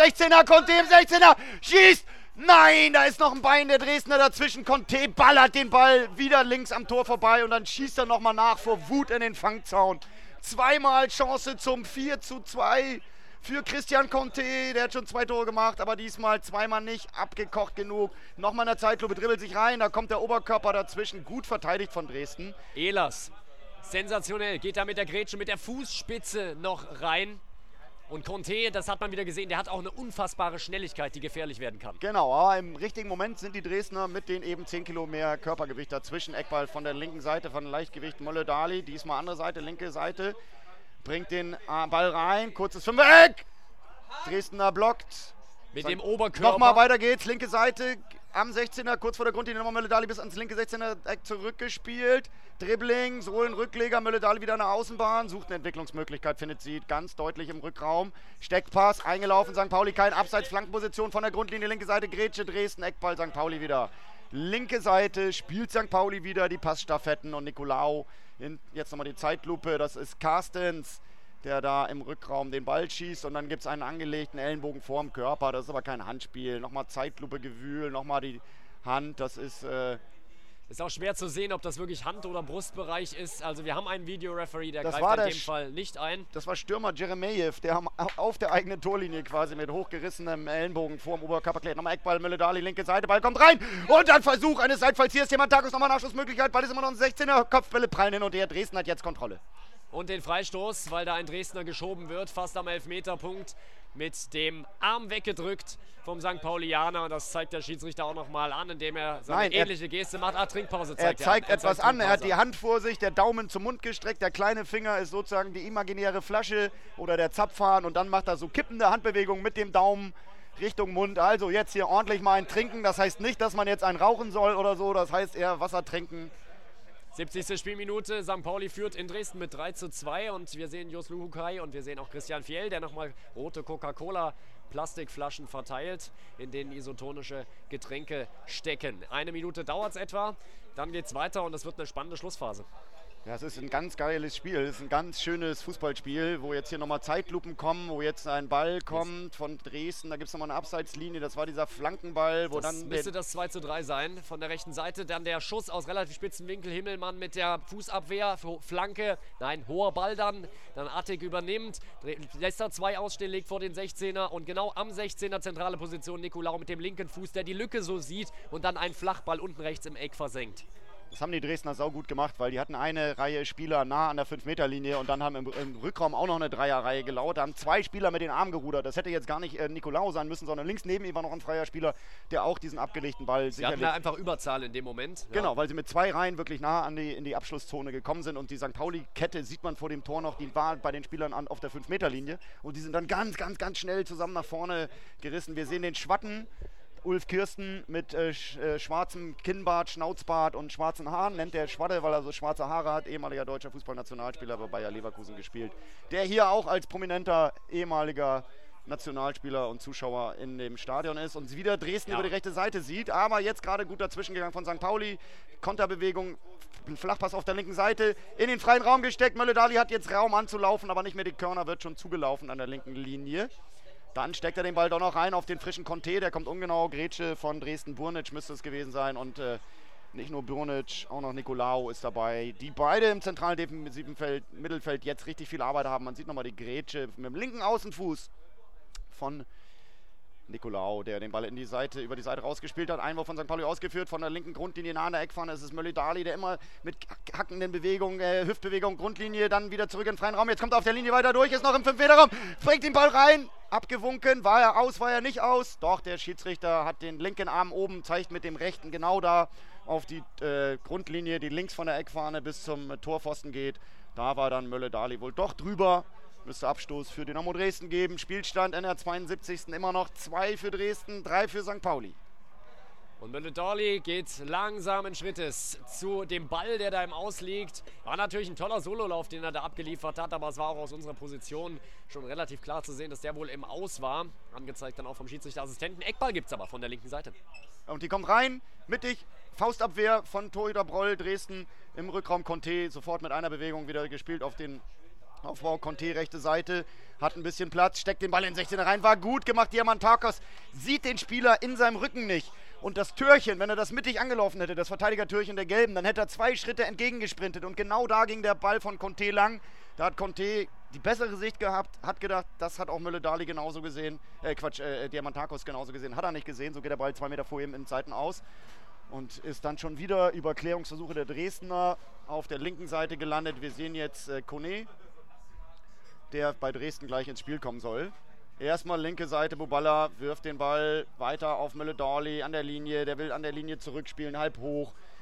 16er, schießt! Nein, da ist noch ein Bein der Dresdner dazwischen, Conte ballert den Ball wieder links am Tor vorbei und dann schießt er nochmal nach vor Wut in den Fangzaun. Zweimal Chance zum 4:2. Für Christian Conte, der hat schon 2 Tore gemacht, aber diesmal zweimal nicht abgekocht genug. Nochmal in der Zeitlupe, dribbelt sich rein, da kommt der Oberkörper dazwischen, gut verteidigt von Dresden. Ehlers, sensationell, geht da mit der Grätsche, mit der Fußspitze noch rein. Und Conte, das hat man wieder gesehen, der hat auch eine unfassbare Schnelligkeit, die gefährlich werden kann. Genau, aber im richtigen Moment sind die Dresdner mit den eben 10 Kilo mehr Körpergewicht dazwischen. Eckball von der linken Seite, von Leichtgewicht Molle-Dali, diesmal andere Seite, linke Seite. Bringt den Ball rein, kurzes Fünfer-Eck. Dresdner blockt. Mit dem Oberkörper. Nochmal weiter geht's, linke Seite am 16er, kurz vor der Grundlinie, nochmal Mölle-Dali bis ans linke 16er Eck zurückgespielt. Dribbling, Sohlen, Rückleger, Mölle-Dali wieder in der Außenbahn, sucht eine Entwicklungsmöglichkeit, findet sie ganz deutlich im Rückraum. Steckpass, eingelaufen, St. Pauli, kein Abseits, Flankenposition von der Grundlinie, linke Seite, Grätsche, Dresden, Eckball, St. Pauli wieder. Linke Seite, spielt St. Pauli wieder die Passstaffetten und Nicolaou, jetzt nochmal die Zeitlupe, das ist Carstens, der da im Rückraum den Ball schießt und dann gibt es einen angelegten Ellenbogen vorm Körper, das ist aber kein Handspiel. Nochmal Zeitlupe, Gewühl, nochmal die Hand, das ist... Ist auch schwer zu sehen, ob das wirklich Hand- oder Brustbereich ist. Also wir haben einen Videoreferee, der Das greift in dem Fall nicht ein. Das war Stürmer Jeremejew, der auf der eigenen Torlinie quasi mit hochgerissenem Ellenbogen vorm Oberkörper klärt. Nochmal Eckball, Mölle-Dali, linke Seite, Ball kommt rein und dann Versuch eines Seitfalls. Hier ist Diamantakos, nochmal Nachschussmöglichkeit, Ball ist immer noch ein 16er, Kopfbälle prallen hin und her, Dresden hat jetzt Kontrolle. Und den Freistoß, weil da ein Dresdner geschoben wird, fast am Elfmeterpunkt, mit dem Arm weggedrückt vom St. Paulianer. Und das zeigt der Schiedsrichter auch nochmal an, indem er so eine ähnliche Geste macht. Trinkpause zeigt er. Zeigt etwas an, er hat die Hand vor sich, der Daumen zum Mund gestreckt, der kleine Finger ist sozusagen die imaginäre Flasche oder der Zapfhahn und dann macht er so kippende Handbewegungen mit dem Daumen Richtung Mund. Also jetzt hier ordentlich mal ein Trinken. Das heißt nicht, dass man jetzt einen rauchen soll oder so, das heißt eher Wasser trinken. 70. Spielminute, St. Pauli führt in Dresden mit 3:2 und wir sehen Jos Luhukai und wir sehen auch Christian Fjell, der nochmal rote Coca-Cola-Plastikflaschen verteilt, in denen isotonische Getränke stecken. 1 Minute dauert es etwa, dann geht es weiter und es wird eine spannende Schlussphase. Ja, es ist ein ganz geiles Spiel, es ist ein ganz schönes Fußballspiel, wo jetzt hier nochmal Zeitlupen kommen, wo jetzt ein Ball kommt von Dresden, da gibt es nochmal eine Abseitslinie, das war dieser Flankenball, wo das müsste das 2:3 sein von der rechten Seite, dann der Schuss aus relativ spitzen Winkel, Himmelmann mit der Fußabwehr, Flanke, nein, hoher Ball dann Attig übernimmt, lässt da 2 ausstehen, legt vor den 16er und genau am 16er zentrale Position Nicolaou mit dem linken Fuß, der die Lücke so sieht und dann einen Flachball unten rechts im Eck versenkt. Das haben die Dresdner saugut gemacht, weil die hatten eine Reihe Spieler nah an der 5-Meter-Linie und dann haben im Rückraum auch noch eine Dreierreihe gelauert. Da haben 2 Spieler mit den Armen gerudert. Das hätte jetzt gar nicht Nicolaou sein müssen, sondern links neben ihm war noch ein freier Spieler, der auch diesen abgelegten Ball Sie hatten da einfach Überzahl in dem Moment. Ja. Genau, weil sie mit 2 Reihen wirklich nah in die Abschlusszone gekommen sind und die St. Pauli-Kette sieht man vor dem Tor noch, die war bei den Spielern auf der 5-Meter-Linie und die sind dann ganz, ganz, ganz schnell zusammen nach vorne gerissen. Wir sehen den Schwatten, Ulf Kirsten mit schwarzem Kinnbart, Schnauzbart und schwarzen Haaren, nennt der Schwatte, weil er so schwarze Haare hat, ehemaliger deutscher Fußballnationalspieler bei Bayer Leverkusen gespielt, der hier auch als prominenter ehemaliger Nationalspieler und Zuschauer in dem Stadion ist und wieder Dresden über die rechte Seite sieht, aber jetzt gerade gut dazwischen gegangen von St. Pauli, Konterbewegung, Flachpass auf der linken Seite, in den freien Raum gesteckt, Mölle-Dali hat jetzt Raum anzulaufen, aber nicht mehr, die Körner wird schon zugelaufen an der linken Linie. Dann steckt er den Ball doch noch rein auf den frischen Conte, der kommt ungenau, Grätsche von Dresden, Burnic müsste es gewesen sein und nicht nur Burnic, auch noch Nicolaou ist dabei, die beide im zentralen defensiven Mittelfeld jetzt richtig viel Arbeit haben. Man sieht nochmal die Grätsche mit dem linken Außenfuß von Nicolaou, der den Ball über die Seite rausgespielt hat. Einwurf von St. Pauli ausgeführt, von der linken Grundlinie nah an der Eckfahne. Es ist Mölle-Dali, der immer mit hackenden Bewegungen, Hüftbewegung, Grundlinie, dann wieder zurück in den freien Raum. Jetzt kommt er auf der Linie weiter durch, ist noch im 5-Meter-Raum, bringt den Ball rein, abgewunken, war er aus, war er nicht aus. Doch, der Schiedsrichter hat den linken Arm oben, zeigt mit dem rechten genau da auf die Grundlinie, die links von der Eckfahne bis zum Torpfosten geht. Da war dann Mölle-Dali wohl doch drüber. Müsste Abstoß für Dynamo Dresden geben. Spielstand in der 72. immer noch 2 für Dresden, 3 für St. Pauli. Und Mölle-Dali geht langsamen Schrittes zu dem Ball, der da im Aus liegt. War natürlich ein toller Sololauf, den er da abgeliefert hat, aber es war auch aus unserer Position schon relativ klar zu sehen, dass der wohl im Aus war. Angezeigt dann auch vom Schiedsrichterassistenten. Eckball gibt es aber von der linken Seite. Und die kommt rein, mittig, Faustabwehr von Torhüter Broll, Dresden im Rückraum. Conte sofort mit einer Bewegung wieder gespielt auf den Aufbau, Conte rechte Seite, hat ein bisschen Platz, steckt den Ball in den 16er rein, war gut gemacht, Diamantakos sieht den Spieler in seinem Rücken nicht. Und das Türchen, wenn er das mittig angelaufen hätte, das Verteidigertürchen der Gelben, dann hätte er 2 Schritte entgegengesprintet und genau da ging der Ball von Conte lang. Da hat Conte die bessere Sicht gehabt, hat gedacht, das hat auch Mölle-Dali genauso gesehen, Diamantakos genauso gesehen, hat er nicht gesehen, so geht der Ball 2 Meter vor ihm in Seiten aus. Und ist dann schon wieder über Klärungsversuche der Dresdner auf der linken Seite gelandet. Wir sehen jetzt Kone, der bei Dresden gleich ins Spiel kommen soll. Erstmal linke Seite, Buballa wirft den Ball weiter auf Mölle-Dali an der Linie. Der will an der Linie zurückspielen, halb hoch.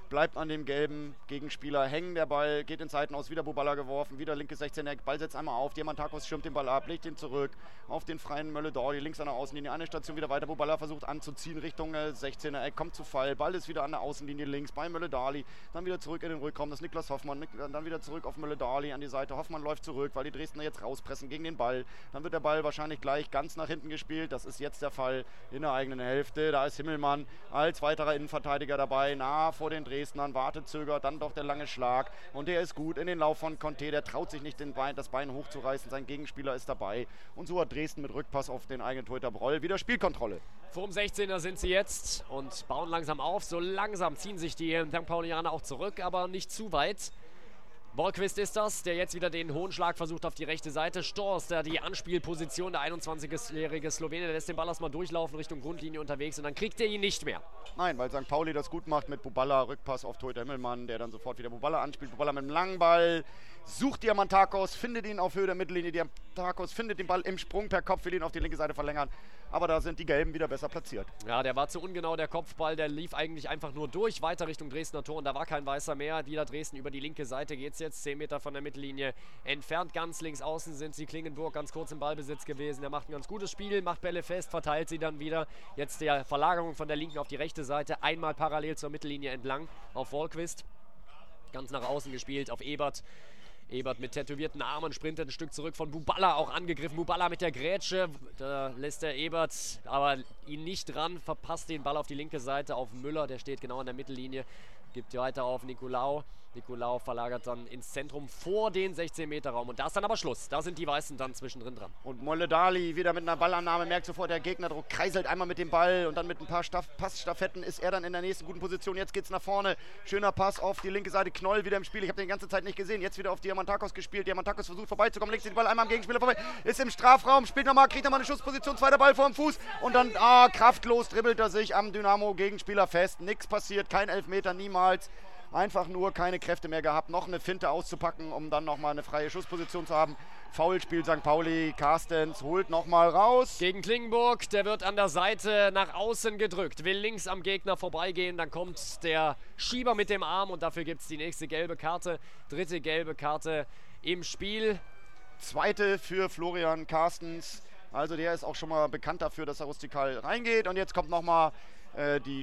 bleibt an dem gelben Gegenspieler hängen. Der Ball geht in Seiten aus, wieder Buballa geworfen, wieder linke 16er, Ball setzt einmal auf, Diamantakos schirmt den Ball ab, legt ihn zurück auf den freien Mölle-Dordi, links an der Außenlinie, eine Station wieder weiter, Buballa versucht anzuziehen Richtung 16er Eck, kommt zu Fall, Ball ist wieder an der Außenlinie links bei Mölle-Dali, dann wieder zurück in den Rückraum, das ist Niklas Hoffmann, dann wieder zurück auf Mölle-Dali an die Seite, Hoffmann läuft zurück, weil die Dresdner jetzt rauspressen gegen den Ball, dann wird der Ball wahrscheinlich gleich ganz nach hinten gespielt, das ist jetzt der Fall in der eigenen Hälfte, da ist Himmelmann als weiterer Innenverteidiger dabei, nah vor den Dresdnern, wartet, zögert, dann doch der lange Schlag und der ist gut in den Lauf von Conte, der traut sich nicht das Bein hochzureißen, sein Gegenspieler ist dabei und so hat Dresden mit Rückpass auf den eigenen Torhüter Broll wieder Spielkontrolle. Vorm 16er sind sie jetzt und bauen langsam auf, so langsam ziehen sich die St. Paulianer auch zurück, aber nicht zu weit. Wollquist ist das, der jetzt wieder den hohen Schlag versucht auf die rechte Seite. Storz, der die Anspielposition, der 21-jährige Slowene, der lässt den Ball erstmal durchlaufen Richtung Grundlinie unterwegs und dann kriegt er ihn nicht mehr. Nein, weil St. Pauli das gut macht mit Buballa, Rückpass auf Torhüter Himmelmann, der dann sofort wieder Buballa anspielt. Buballa mit dem langen Ball, sucht Diamantakos, findet ihn auf Höhe der Mittellinie. Diamantakos findet den Ball im Sprung per Kopf, will ihn auf die linke Seite verlängern. Aber da sind die Gelben wieder besser platziert. Ja, der war zu ungenau, der Kopfball, der lief eigentlich einfach nur durch, weiter Richtung Dresdner Tor und da war kein Weißer mehr. Wieder Dresden über die linke Seite geht es jetzt, 10 Meter von der Mittellinie entfernt. Ganz links außen sind sie, Klingenburg ganz kurz im Ballbesitz gewesen. Der macht ein ganz gutes Spiel, macht Bälle fest, verteilt sie dann wieder. Jetzt der Verlagerung von der linken auf die rechte Seite, einmal parallel zur Mittellinie entlang auf Wollquist. Ganz nach außen gespielt auf Ebert. Ebert mit tätowierten Armen sprintet ein Stück zurück von Buballa, auch angegriffen. Buballa mit der Grätsche, da lässt der Ebert aber ihn nicht dran, verpasst den Ball auf die linke Seite auf Müller, der steht genau an der Mittellinie, gibt weiter auf Nicolau. Nicolau verlagert dann ins Zentrum vor den 16-Meter-Raum und da ist dann aber Schluss. Da sind die Weißen dann zwischendrin dran. Und Mölle-Dali wieder mit einer Ballannahme, merkt sofort, der Gegnerdruck kreiselt einmal mit dem Ball und dann mit ein paar Passstaffetten ist er dann in der nächsten guten Position. Jetzt geht's nach vorne. Schöner Pass auf die linke Seite. Knoll wieder im Spiel. Ich habe den die ganze Zeit nicht gesehen. Jetzt wieder auf Diamantakos gespielt. Diamantakos versucht vorbeizukommen, legt den Ball einmal am Gegenspieler vorbei. Ist im Strafraum, spielt nochmal, kriegt nochmal eine Schussposition, zweiter Ball vor dem Fuß und dann kraftlos dribbelt er sich am Dynamo-Gegenspieler fest. Nichts passiert, kein Elfmeter, niemals. Einfach nur keine Kräfte mehr gehabt, noch eine Finte auszupacken, um dann nochmal eine freie Schussposition zu haben. Foul spielt St. Pauli, Carstens holt nochmal raus. Gegen Klingenburg, der wird an der Seite nach außen gedrückt, will links am Gegner vorbeigehen, dann kommt der Schieber mit dem Arm und dafür gibt es die nächste gelbe Karte, dritte gelbe Karte im Spiel. Zweite für Florian Carstens, also der ist auch schon mal bekannt dafür, dass er rustikal reingeht und jetzt kommt nochmal die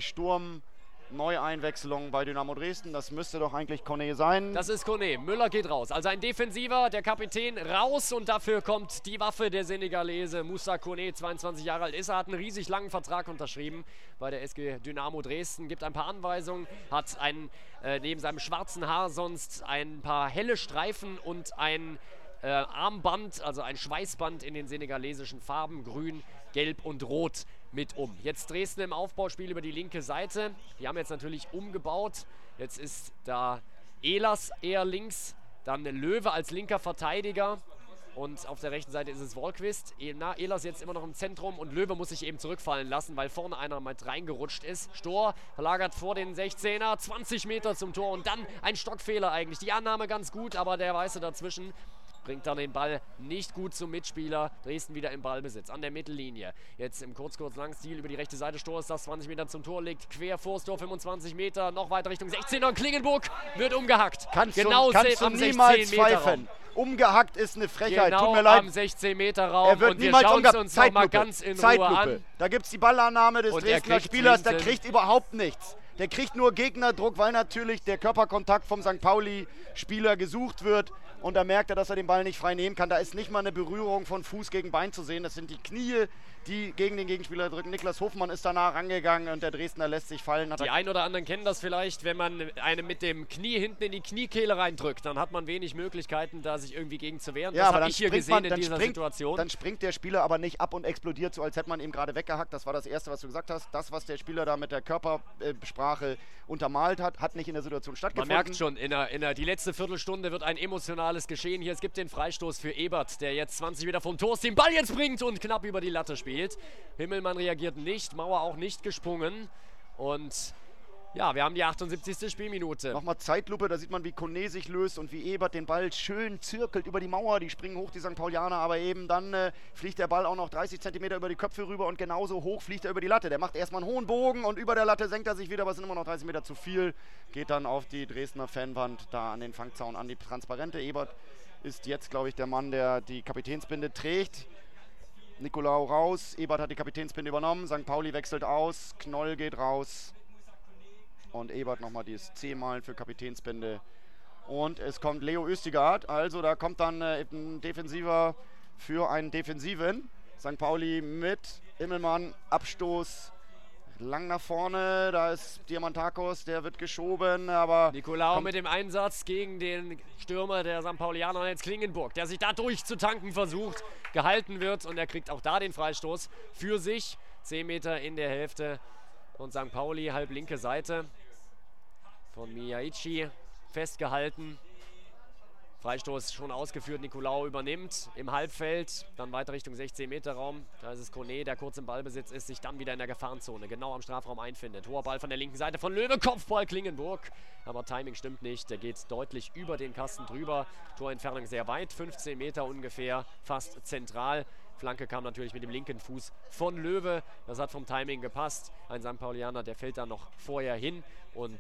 Neueinwechslung bei Dynamo Dresden, das müsste doch eigentlich Kone sein. Das ist Kone, Müller geht raus, also ein Defensiver, der Kapitän raus und dafür kommt die Waffe der Senegalese, Moussa Kone, 22 Jahre alt ist er, hat einen riesig langen Vertrag unterschrieben bei der SG Dynamo Dresden, gibt ein paar Anweisungen, hat neben seinem schwarzen Haar sonst ein paar helle Streifen und ein Armband, also ein Schweißband in den senegalesischen Farben, grün, gelb und rot mit um. Jetzt Dresden im Aufbauspiel über die linke Seite. Die haben jetzt natürlich umgebaut. Jetzt ist da Ehlers eher links, dann Löwe als linker Verteidiger und auf der rechten Seite ist es Wollquist. Ehlers jetzt immer noch im Zentrum und Löwe muss sich eben zurückfallen lassen, weil vorne einer mit reingerutscht ist. Stor verlagert vor den 16er, 20 Meter zum Tor und dann ein Stockfehler eigentlich. Die Annahme ganz gut, aber der Weiße dazwischen bringt dann den Ball nicht gut zum Mitspieler. Dresden wieder im Ballbesitz an der Mittellinie. Jetzt im kurz-lang-Stil über die rechte Seite. Stor ist das 20 Meter zum Tor, legt quer vors Tor, 25 Meter, noch weiter Richtung 16er und Klingenburg wird umgehackt. Kannst du niemals pfeifen. Umgehackt ist eine Frechheit, genau, tut mir leid. Am 16-Meter-Raum er wird und wir niemals schauen es uns nochmal ganz in Ruhe an. Da gibt es die Ballannahme des Dresdner Spielers, der hinten kriegt überhaupt nichts. Der kriegt nur Gegnerdruck, weil natürlich der Körperkontakt vom St. Pauli-Spieler gesucht wird. Und da merkt er, dass er den Ball nicht frei nehmen kann. Da ist nicht mal eine Berührung von Fuß gegen Bein zu sehen. Das sind die Knie, die gegen den Gegenspieler drücken. Niklas Hofmann ist danach rangegangen und der Dresdner lässt sich fallen. Die einen oder anderen kennen das vielleicht, wenn man einen mit dem Knie hinten in die Kniekehle reindrückt. Dann hat man wenig Möglichkeiten, da sich irgendwie gegen zu wehren. Ja, das habe ich hier gesehen in dieser Situation. Dann springt der Spieler aber nicht ab und explodiert, so als hätte man ihm gerade weggehackt. Das war das Erste, was du gesagt hast. Das, was der Spieler da mit der Körpersprache untermalt hat, hat nicht in der Situation stattgefunden. Man merkt schon, die letzte Viertelstunde wird ein emotionales Geschehen hier. Es gibt den Freistoß für Ebert, der jetzt 20 Meter vom Tor den Ball jetzt bringt und knapp über die Latte spielt. Himmelmann reagiert nicht, Mauer auch nicht gesprungen und Ja, wir haben die 78. Spielminute. Nochmal Zeitlupe, da sieht man, wie Kone sich löst und wie Ebert den Ball schön zirkelt über die Mauer. Die springen hoch, die St. Paulianer, aber eben dann fliegt der Ball auch noch 30 cm über die Köpfe rüber und genauso hoch fliegt er über die Latte. Der macht erstmal einen hohen Bogen und über der Latte senkt er sich wieder, aber es sind immer noch 30 Meter zu viel. Geht dann auf die Dresdner Fanwand, da an den Fangzaun, an die Transparente. Ebert ist jetzt, glaube ich, der Mann, der die Kapitänsbinde trägt. Nicolau raus, Ebert hat die Kapitänsbinde übernommen, St. Pauli wechselt aus, Knoll geht raus. Und Ebert nochmal dieses C-Mal für Kapitänsbinde. Und es kommt Leo Östigard. Also da kommt dann ein Defensiver für einen Defensiven. St. Pauli mit Immelmann, Abstoß, lang nach vorne. Da ist Diamantakos, der wird geschoben. Aber Nicolau mit dem Einsatz gegen den Stürmer der St. Paulianer jetzt Klingenburg, der sich da durchzutanken versucht, gehalten wird. Und er kriegt auch da den Freistoß für sich. 10 Meter in der Hälfte. Und St. Pauli, halb linke Seite. Von Miyaichi festgehalten. Freistoß schon ausgeführt, Nicolau übernimmt im Halbfeld, dann weiter Richtung 16-Meter-Raum. Da ist es Kone, der kurz im Ballbesitz ist, sich dann wieder in der Gefahrenzone, genau am Strafraum einfindet. Hoher Ball von der linken Seite von Löwe, Kopfball Klingenburg. Aber Timing stimmt nicht, der geht deutlich über den Kasten drüber. Torentfernung sehr weit, 15 Meter ungefähr, fast zentral. Flanke kam natürlich mit dem linken Fuß von Löwe. Das hat vom Timing gepasst. Ein St. Paulianer, der fällt dann noch vorher hin und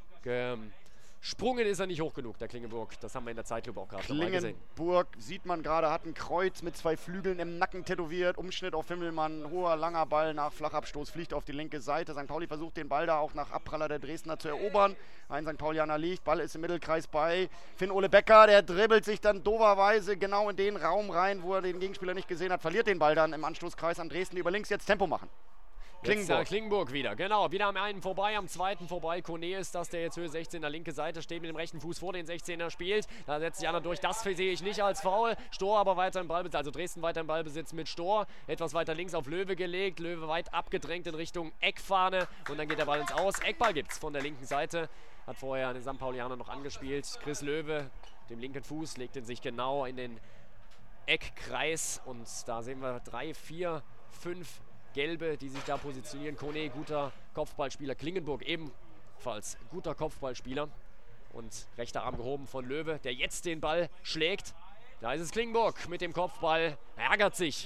gesprungen ist er nicht hoch genug, der Klingenburg. Das haben wir in der Zeitlupe auch gerade gesehen. Klingenburg sieht man gerade, hat ein Kreuz mit 2 Flügeln im Nacken tätowiert. Umschnitt auf Himmelmann, hoher, langer Ball nach Flachabstoß, fliegt auf die linke Seite. St. Pauli versucht den Ball da auch nach Abpraller der Dresdner zu erobern. Ein St. Paulianer liegt, Ball ist im Mittelkreis bei Finn-Ole Becker. Der dribbelt sich dann doverweise genau in den Raum rein, wo er den Gegenspieler nicht gesehen hat. Verliert den Ball dann im Anstoßkreis an Dresden, die über links jetzt Tempo machen. Klingenburg. Klingenburg wieder, genau. Wieder am einen vorbei, am zweiten vorbei. Kone ist das, der jetzt Höhe 16er linke Seite steht, mit dem rechten Fuß vor den 16er spielt. Da setzt sich einer durch. Das sehe ich nicht als Foul. Stor aber weiter im Ballbesitz, also Dresden weiter im Ballbesitz mit Stor. Etwas weiter links auf Löwe gelegt. Löwe weit abgedrängt in Richtung Eckfahne. Und dann geht der Ball ins Aus. Eckball gibt es von der linken Seite. Hat vorher den St. Paulianer noch angespielt. Chris Löwe, dem linken Fuß, legt ihn sich genau in den Eckkreis. Und da sehen wir 3, 4, 5 Gelbe, die sich da positionieren. Kone, guter Kopfballspieler. Klingenburg ebenfalls guter Kopfballspieler. Und rechter Arm gehoben von Löwe, der jetzt den Ball schlägt. Da ist es Klingenburg mit dem Kopfball. Er ärgert sich.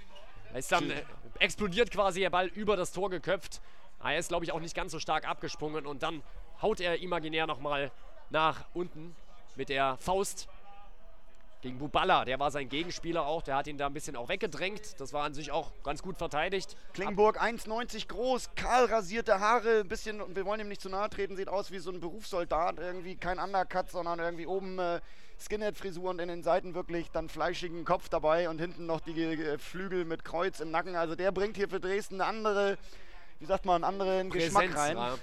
Er ist dann explodiert quasi der Ball über das Tor geköpft. Er ist, glaube ich, auch nicht ganz so stark abgesprungen. Und dann haut er imaginär nochmal nach unten mit der Faust gegen Buballa. Der war sein Gegenspieler auch. Der hat ihn da ein bisschen auch weggedrängt. Das war an sich auch ganz gut verteidigt. Klingenburg 1,90 groß, kahl rasierte Haare, ein bisschen, und wir wollen ihm nicht zu nahe treten, sieht aus wie so ein Berufssoldat. Irgendwie kein Undercut, sondern irgendwie oben Skinhead-Frisur und in den Seiten wirklich dann fleischigen Kopf dabei und hinten noch die Flügel mit Kreuz im Nacken. Also der bringt hier für Dresden eine andere, wie sagt man, einen anderen Präsenz, Geschmack rein. Ja.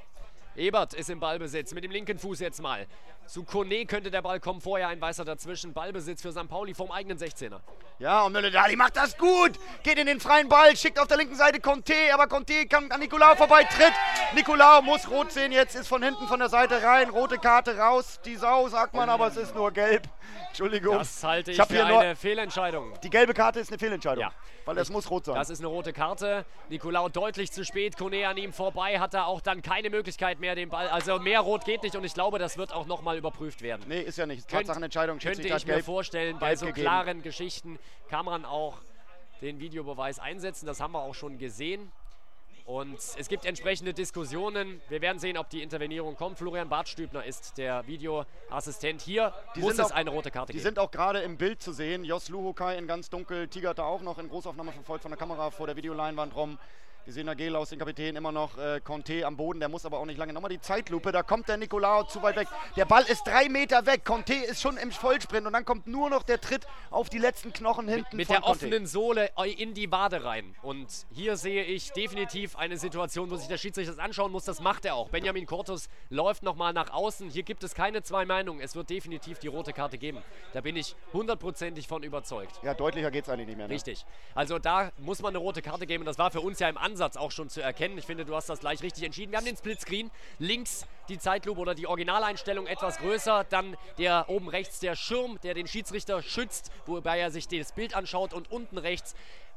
Ebert ist im Ballbesitz mit dem linken Fuß jetzt mal. Zu Kone könnte der Ball kommen, vorher ein Weißer dazwischen. Ballbesitz für St. Pauli vom eigenen 16er. Ja, und Mölle-Dali macht das gut. Geht in den freien Ball, schickt auf der linken Seite Conte, aber Conte kann an Nicolau vorbei, tritt. Nicolau muss rot sehen, jetzt ist von hinten von der Seite rein. Rote Karte raus, die Sau, sagt man, aber es ist nur gelb. Entschuldigung. Das halte ich für eine Fehlentscheidung. Die gelbe Karte ist eine Fehlentscheidung, ja, weil es muss rot sein. Das ist eine rote Karte. Nicolau deutlich zu spät, Kone an ihm vorbei, hat er auch dann keine Möglichkeit mehr, den Ball, also mehr rot geht nicht und ich glaube, das wird auch nochmal überprüft werden. Nee, ist ja nicht. Tatsachenentscheidung. Könnte ich mir vorstellen, bei so klaren Geschichten kann man auch den Videobeweis einsetzen. Das haben wir auch schon gesehen. Und es gibt entsprechende Diskussionen. Wir werden sehen, ob die Intervenierung kommt. Florian Bartstübner ist der Videoassistent. Hier muss es eine rote Karte geben. Die sind auch gerade im Bild zu sehen. Jos Luhukai in ganz dunkel, tigert da auch noch in Großaufnahme verfolgt von der Kamera vor der Videoleinwand rum. Wir sehen da Gelaus, den Kapitän, immer noch Conte am Boden. Der muss aber auch nicht lange. Nochmal die Zeitlupe, da kommt der Nicolau zu weit weg. Der Ball ist 3 Meter weg. Conte ist schon im Vollsprint und dann kommt nur noch der Tritt auf die letzten Knochen hinten mit von der Conte. Offenen Sohle in die Wade rein. Und hier sehe ich definitiv eine Situation, wo sich der Schiedsrichter das anschauen muss. Das macht er auch. Benjamin Cortus läuft nochmal nach außen. Hier gibt es keine zwei Meinungen. Es wird definitiv die rote Karte geben. Da bin ich 100%ig von überzeugt. Ja, deutlicher geht es eigentlich nicht mehr. Ne? Richtig. Also da muss man eine rote Karte geben. Und das war für uns ja im Ansatz auch schon zu erkennen. Ich finde, du hast das gleich richtig entschieden. Wir haben den Splitscreen. Links die Zeitlupe oder die Originaleinstellung etwas größer. Dann der oben rechts der Schirm, der den Schiedsrichter schützt, wobei er sich das Bild anschaut. Und unten rechts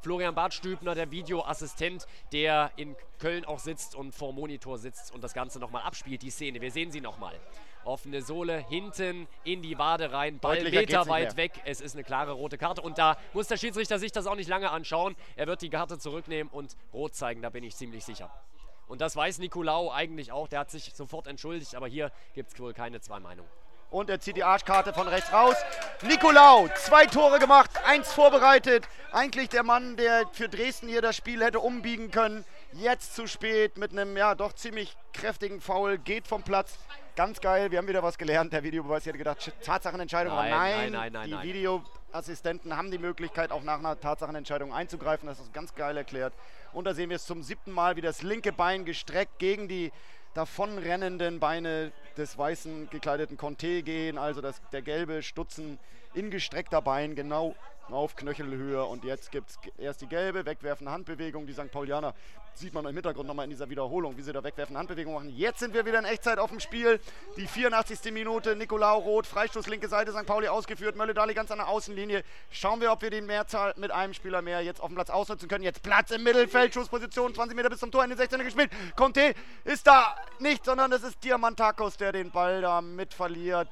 Florian Bartstübner, der Videoassistent, der in Köln auch sitzt und vor Monitor sitzt und das Ganze nochmal abspielt, die Szene. Wir sehen sie nochmal. Offene Sohle, hinten in die Wade rein, Ball meterweit weg. Es ist eine klare rote Karte und da muss der Schiedsrichter sich das auch nicht lange anschauen. Er wird die Karte zurücknehmen und rot zeigen, da bin ich ziemlich sicher. Und das weiß Nicolau eigentlich auch, der hat sich sofort entschuldigt, aber hier gibt es wohl keine zwei Meinungen. Und er zieht die Arschkarte von rechts raus. Nicolau, 2 Tore gemacht, 1 vorbereitet. Eigentlich der Mann, der für Dresden hier das Spiel hätte umbiegen können. Jetzt zu spät mit einem ja doch ziemlich kräftigen Foul, geht vom Platz. Ganz geil, wir haben wieder was gelernt. Der Videobeweis hätte gedacht, Tatsachenentscheidung. Nein. Die Videoassistenten haben die Möglichkeit, auch nach einer Tatsachenentscheidung einzugreifen. Das ist ganz geil erklärt. Und da sehen wir es zum 7. Mal, wie das linke Bein gestreckt gegen die davonrennenden Beine des weißen gekleideten Conte gehen. Also der gelbe Stutzen in gestreckter Bein, genau auf Knöchelhöhe. Und jetzt gibt es erst die gelbe, wegwerfende Handbewegung. Die St. Paulianer sieht man im Hintergrund nochmal in dieser Wiederholung, wie sie da wegwerfende Handbewegung machen. Jetzt sind wir wieder in Echtzeit auf dem Spiel. Die 84. Minute, Nicolau rot, Freistoß linke Seite, St. Pauli ausgeführt, Mölle-Dali ganz an der Außenlinie. Schauen wir, ob wir die Mehrzahl mit einem Spieler mehr jetzt auf dem Platz ausnutzen können. Jetzt Platz im Mittelfeld, Schussposition, 20 Meter bis zum Tor, in den 16er gespielt. Conte ist da nicht, sondern das ist Diamantakos, der den Ball da mit verliert.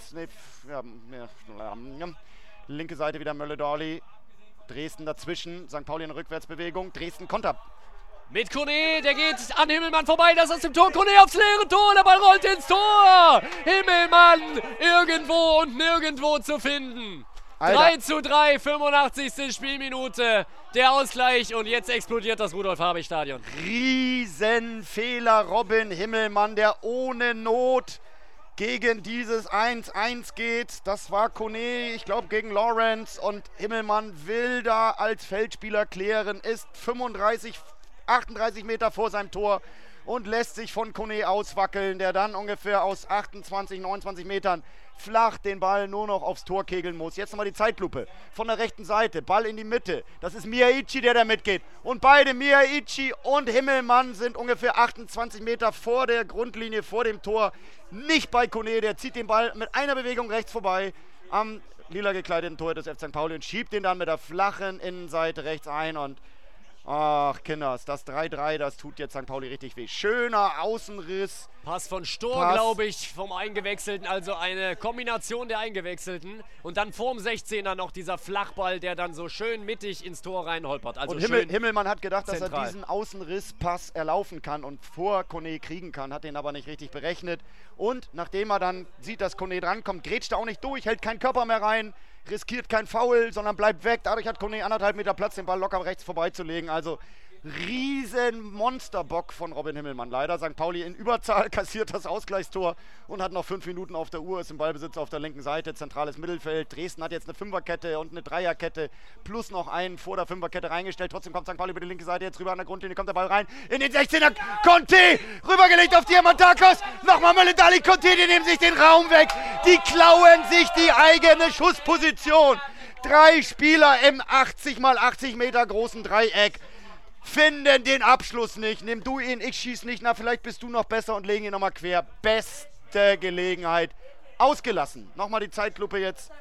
Linke Seite wieder Mölle-Dali. Dresden dazwischen, St. Pauli in Rückwärtsbewegung, Dresden Konter. Mit Kone, der geht an Himmelmann vorbei, das ist aus dem Tor, Kone aufs leere Tor, der Ball rollt ins Tor. Himmelmann irgendwo und nirgendwo zu finden. Alter. 3:3, 85. Spielminute, der Ausgleich und jetzt explodiert das Rudolf-Habich-Stadion. Riesenfehler, Robin Himmelmann, der ohne Not gegen dieses 1-1 geht. Das war Kone, ich glaube gegen Lawrence, und Himmelmann will da als Feldspieler klären, ist 38 Meter vor seinem Tor und lässt sich von Kone auswackeln, der dann ungefähr aus 28, 29 Metern flach den Ball nur noch aufs Tor kegeln muss. Jetzt nochmal die Zeitlupe von der rechten Seite, Ball in die Mitte. Das ist Miyaichi, der da mitgeht. Und beide, Miyaichi und Himmelmann, sind ungefähr 28 Meter vor der Grundlinie, vor dem Tor. Nicht bei Kone, der zieht den Ball mit einer Bewegung rechts vorbei am lila gekleideten Tor des FC St. Pauli und schiebt den dann mit der flachen Innenseite rechts ein. Und ach, Kinders, das 3:3, das tut jetzt St. Pauli richtig weh. Schöner Außenriss. Pass von Stor, glaube ich, vom Eingewechselten. Also eine Kombination der Eingewechselten. Und dann vorm 16er noch dieser Flachball, der dann so schön mittig ins Tor reinholpert. Also und Himmelmann hat gedacht, dass er diesen Außenrisspass erlaufen kann und vor Kone kriegen kann. Hat den aber nicht richtig berechnet. Und nachdem er dann sieht, dass Kone drankommt, grätscht er auch nicht durch, hält keinen Körper mehr rein. Riskiert kein Foul, sondern bleibt weg. Dadurch hat Kone 1,5 Meter Platz, den Ball locker rechts vorbeizulegen. Also riesen Monsterbock von Robin Himmelmann. Leider St. Pauli in Überzahl, kassiert das Ausgleichstor und hat noch 5 Minuten auf der Uhr, ist im Ballbesitz auf der linken Seite, zentrales Mittelfeld. Dresden hat jetzt eine Fünferkette und eine Dreierkette plus noch einen vor der Fünferkette reingestellt. Trotzdem kommt St. Pauli über die linke Seite jetzt rüber an der Grundlinie, kommt der Ball rein in den 16er. Conte rübergelegt auf Diamantakos. Nochmal Mölle-Dali, Conte, die nehmen sich den Raum weg. Die klauen sich die eigene Schussposition. 3 Spieler im 80 x 80 Meter großen Dreieck finden den Abschluss nicht. Nimm du ihn, ich schieß nicht. Na, vielleicht bist du noch besser und legen ihn nochmal quer. Beste Gelegenheit. Ausgelassen. Nochmal die Zeitlupe jetzt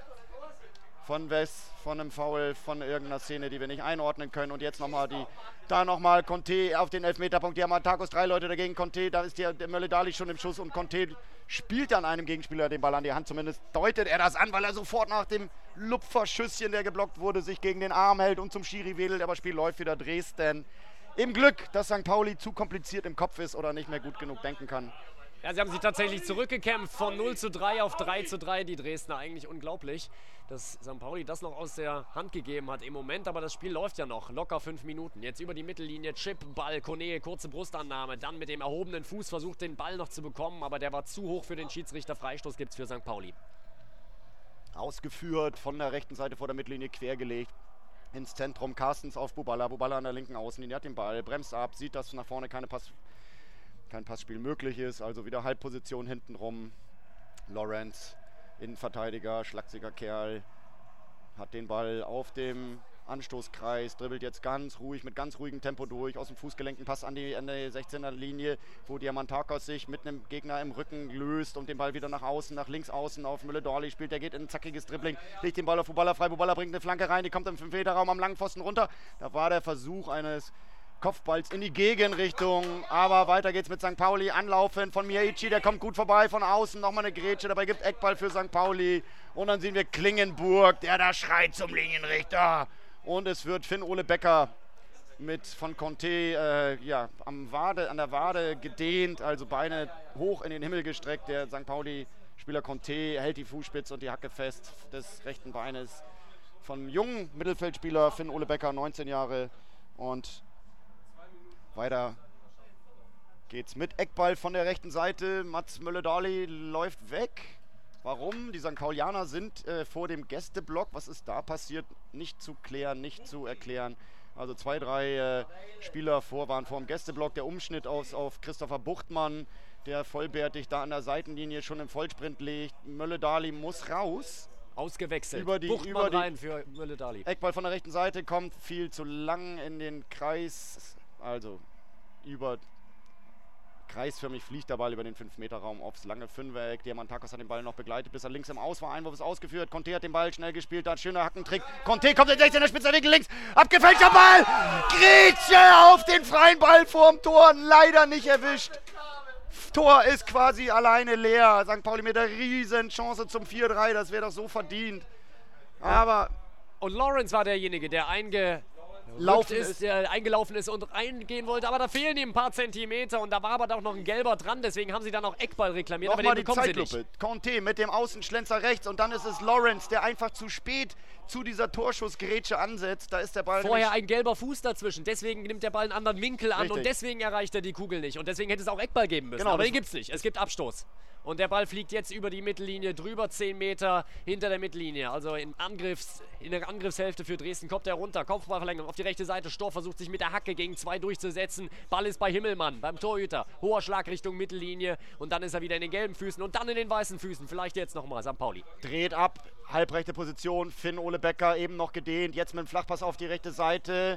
von Wes, von einem Foul, von irgendeiner Szene, die wir nicht einordnen können. Und jetzt nochmal nochmal Conte auf den Elfmeterpunkt. Diamantakos, 3 Leute dagegen. Conte, da ist der Mölle-Dali schon im Schuss und Conte spielt dann einem Gegenspieler den Ball an die Hand. Zumindest deutet er das an, weil er sofort nach dem Lupferschüsschen, der geblockt wurde, sich gegen den Arm hält und zum Schiri wedelt. Aber Spiel läuft wieder Dresden. Im Glück, dass St. Pauli zu kompliziert im Kopf ist oder nicht mehr gut genug denken kann. Ja, sie haben sich tatsächlich zurückgekämpft von 0:3 auf 3:3, die Dresdner. Eigentlich unglaublich, dass St. Pauli das noch aus der Hand gegeben hat im Moment. Aber das Spiel läuft ja noch, locker 5 Minuten. Jetzt über die Mittellinie, Chip, Ball, Kone, kurze Brustannahme. Dann mit dem erhobenen Fuß versucht, den Ball noch zu bekommen. Aber der war zu hoch für den Schiedsrichter. Freistoß gibt es für St. Pauli. Ausgeführt, von der rechten Seite vor der Mittellinie quergelegt. Ins Zentrum, Carstens auf Bubala. Bubala an der linken Außenlinie, hat den Ball, bremst ab, sieht, dass nach vorne kein Passspiel möglich ist, also wieder Halbposition hintenrum. Lawrence, Innenverteidiger, schlachsiger Kerl, hat den Ball auf dem Anstoßkreis, dribbelt jetzt ganz ruhig, mit ganz ruhigem Tempo durch, aus dem Fußgelenken Pass an die 16er Linie, wo Diamantakos sich mit einem Gegner im Rücken löst und den Ball wieder nach außen, nach links außen auf Müller-Dorli spielt. Der geht in ein zackiges Dribbling, legt den Ball auf Buballa frei. Buballa bringt eine Flanke rein, die kommt im 5-Meter-Raum am langen Pfosten runter. Da war der Versuch eines Kopfballs in die Gegenrichtung, aber weiter geht's mit St. Pauli, anlaufen von Miyaichi, der kommt gut vorbei, von außen nochmal eine Grätsche, dabei gibt Eckball für St. Pauli und dann sehen wir Klingenburg, der da schreit zum Linienrichter und es wird Finn-Ole Becker mit von Conte an der Wade gedehnt, also Beine hoch in den Himmel gestreckt, der St. Pauli-Spieler Conte hält die Fußspitze und die Hacke fest des rechten Beines vom jungen Mittelfeldspieler Finn-Ole Becker, 19 Jahre und weiter geht's mit Eckball von der rechten Seite. Mats Mölle-Dali läuft weg. Warum? Die St. Paulianer sind vor dem Gästeblock. Was ist da passiert? Nicht zu klären, nicht zu erklären. Also 2, 3 Spieler waren vor dem Gästeblock. Der Umschnitt auf Christopher Buchtmann, der vollbärtig da an der Seitenlinie schon im Vollsprint liegt. Mölle-Dali muss raus. Ausgewechselt. Buchtmann rein für Mölle-Dali. Eckball von der rechten Seite kommt viel zu lang in den Kreis. Also kreisförmig fliegt der Ball über den 5-Meter-Raum aufs lange Fünfereck. Diamantakos hat den Ball noch begleitet, bis er links im Aus war. Einwurf ist ausgeführt. Conte hat den Ball schnell gespielt. Da ein schöner Hackentrick. Conte kommt in 16er Spitzer Winkel links. Abgefälschter Ball. Grätsche auf den freien Ball vorm Tor. Leider nicht erwischt. Tor ist quasi alleine leer. St. Pauli mit einer riesen Chance zum 4-3. Das wäre doch so verdient. Aber und Lawrence war derjenige, der eingelaufen ist und reingehen wollte, aber da fehlen ihm ein paar Zentimeter und da war aber doch noch ein gelber dran, deswegen haben sie dann auch Eckball reklamiert, aber den bekommen sie nicht. Conte mit dem Außenschlenzer rechts und dann ist es Lawrence, der einfach zu spät zu dieser Torschussgrätsche ansetzt. Da ist der Ball vorher ein gelber Fuß dazwischen, deswegen nimmt der Ball einen anderen Winkel an. Richtig. Und deswegen erreicht er die Kugel nicht und deswegen hätte es auch Eckball geben müssen, genau, aber den gibt es nicht. Es gibt Abstoß. Und der Ball fliegt jetzt über die Mittellinie, drüber 10 Meter hinter der Mittellinie. Also in der Angriffshälfte für Dresden kommt er runter. Kopfballverlängerung auf die rechte Seite. Storr versucht sich mit der Hacke gegen 2 durchzusetzen. Ball ist bei Himmelmann, beim Torhüter. Hoher Schlag Richtung Mittellinie. Und dann ist er wieder in den gelben Füßen und dann in den weißen Füßen. Vielleicht jetzt nochmal St. Pauli. Dreht ab, halbrechte Position. Finn-Ole Becker eben noch gedehnt. Jetzt mit dem Flachpass auf die rechte Seite.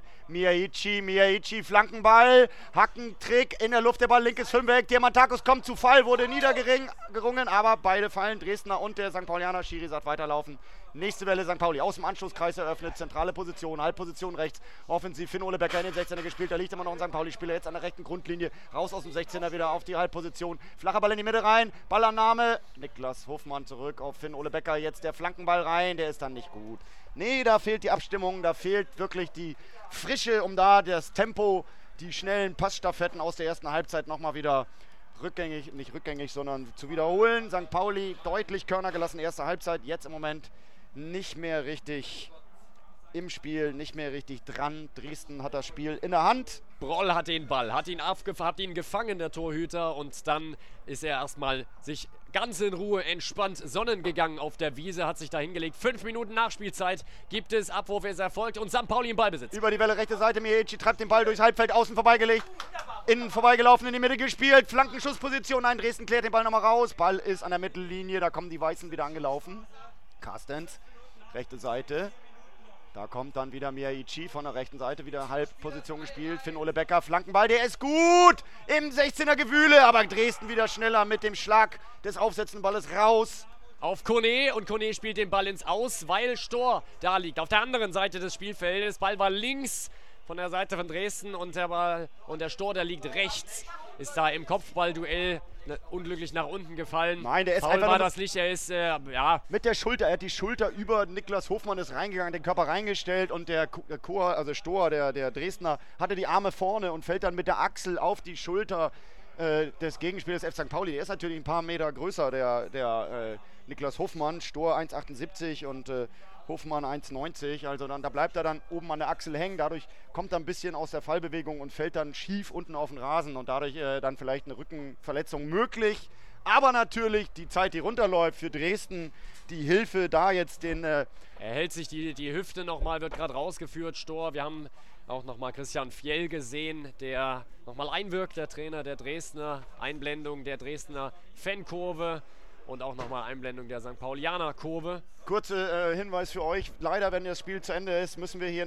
Miyaichi, Flankenball. Hackentrick in der Luft. Der Ball linkes Fünfeck. Diamantakos kommt zu Fall, wurde niedergerungen, aber beide fallen. Dresdner und der St. Paulianer. Schiri sagt weiterlaufen. Nächste Welle St. Pauli aus dem Anschlusskreis eröffnet. Zentrale Position, Halbposition rechts. Offensiv Finn-Ole Becker in den 16er gespielt. Da liegt immer noch ein St. Pauli-Spieler jetzt an der rechten Grundlinie. Raus aus dem 16er wieder auf die Halbposition. Flacher Ball in die Mitte rein. Ballannahme. Niklas Hofmann zurück auf Finn-Ole Becker. Jetzt der Flankenball rein. Der ist dann nicht gut. Nee, da fehlt die Abstimmung. Da fehlt wirklich die Frische, um da das Tempo, die schnellen Passstaffetten aus der ersten Halbzeit nochmal wieder nicht rückgängig, sondern zu wiederholen. St. Pauli deutlich Körner gelassen, erste Halbzeit, jetzt im Moment nicht mehr richtig im Spiel, nicht mehr richtig dran. Dresden hat das Spiel in der Hand. Broll hat den Ball, hat ihn gefangen, der Torhüter, und dann ist er erstmal sich ganz in Ruhe entspannt sonnen gegangen auf der Wiese, hat sich da hingelegt. 5 Minuten Nachspielzeit gibt es, Abwurf ist erfolgt und St. Pauli im Ballbesitz. Über die Welle rechte Seite, Miyaichi treibt den Ball durchs Halbfeld, außen vorbeigelegt, innen vorbeigelaufen, in die Mitte gespielt, Flankenschussposition, nein, Dresden klärt den Ball nochmal raus, Ball ist an der Mittellinie, da kommen die Weißen wieder angelaufen. Carstens, rechte Seite. Da kommt dann wieder Miyaichi von der rechten Seite, wieder Halbposition gespielt. Finn-Ole Becker, Flankenball, der ist gut im 16er Gewühle, aber Dresden wieder schneller mit dem Schlag des aufsetzenden Balles raus. Auf Kone und Kone spielt den Ball ins Aus, weil Storr da liegt. Auf der anderen Seite des Spielfeldes, Ball war links von der Seite von Dresden und der Storr, der liegt rechts. Ist da im Kopfballduell unglücklich nach unten gefallen. Nein, der ist Foul einfach war das nicht, er ist, mit der Schulter, er hat die Schulter über Niklas Hofmann ist reingegangen, den Körper reingestellt und der Storr, der Dresdner, hatte die Arme vorne und fällt dann mit der Achsel auf die Schulter des Gegenspielers F. St. Pauli. Der ist natürlich ein paar Meter größer, der Niklas Hofmann, Storr 1,78 und Hofmann 1,90, also da bleibt er dann oben an der Achsel hängen, dadurch kommt er ein bisschen aus der Fallbewegung und fällt dann schief unten auf den Rasen und dadurch dann vielleicht eine Rückenverletzung möglich. Aber natürlich die Zeit, die runterläuft für Dresden, die Hilfe da jetzt er hält sich die Hüfte nochmal, wird gerade rausgeführt, Storr. Wir haben auch nochmal Christian Fjell gesehen, der nochmal einwirkt, der Trainer der Dresdner, Einblendung der Dresdner Fankurve. Und auch nochmal Einblendung der St. Paulianer-Kurve. Kurzer Hinweis für euch. Leider, wenn das Spiel zu Ende ist, müssen wir hier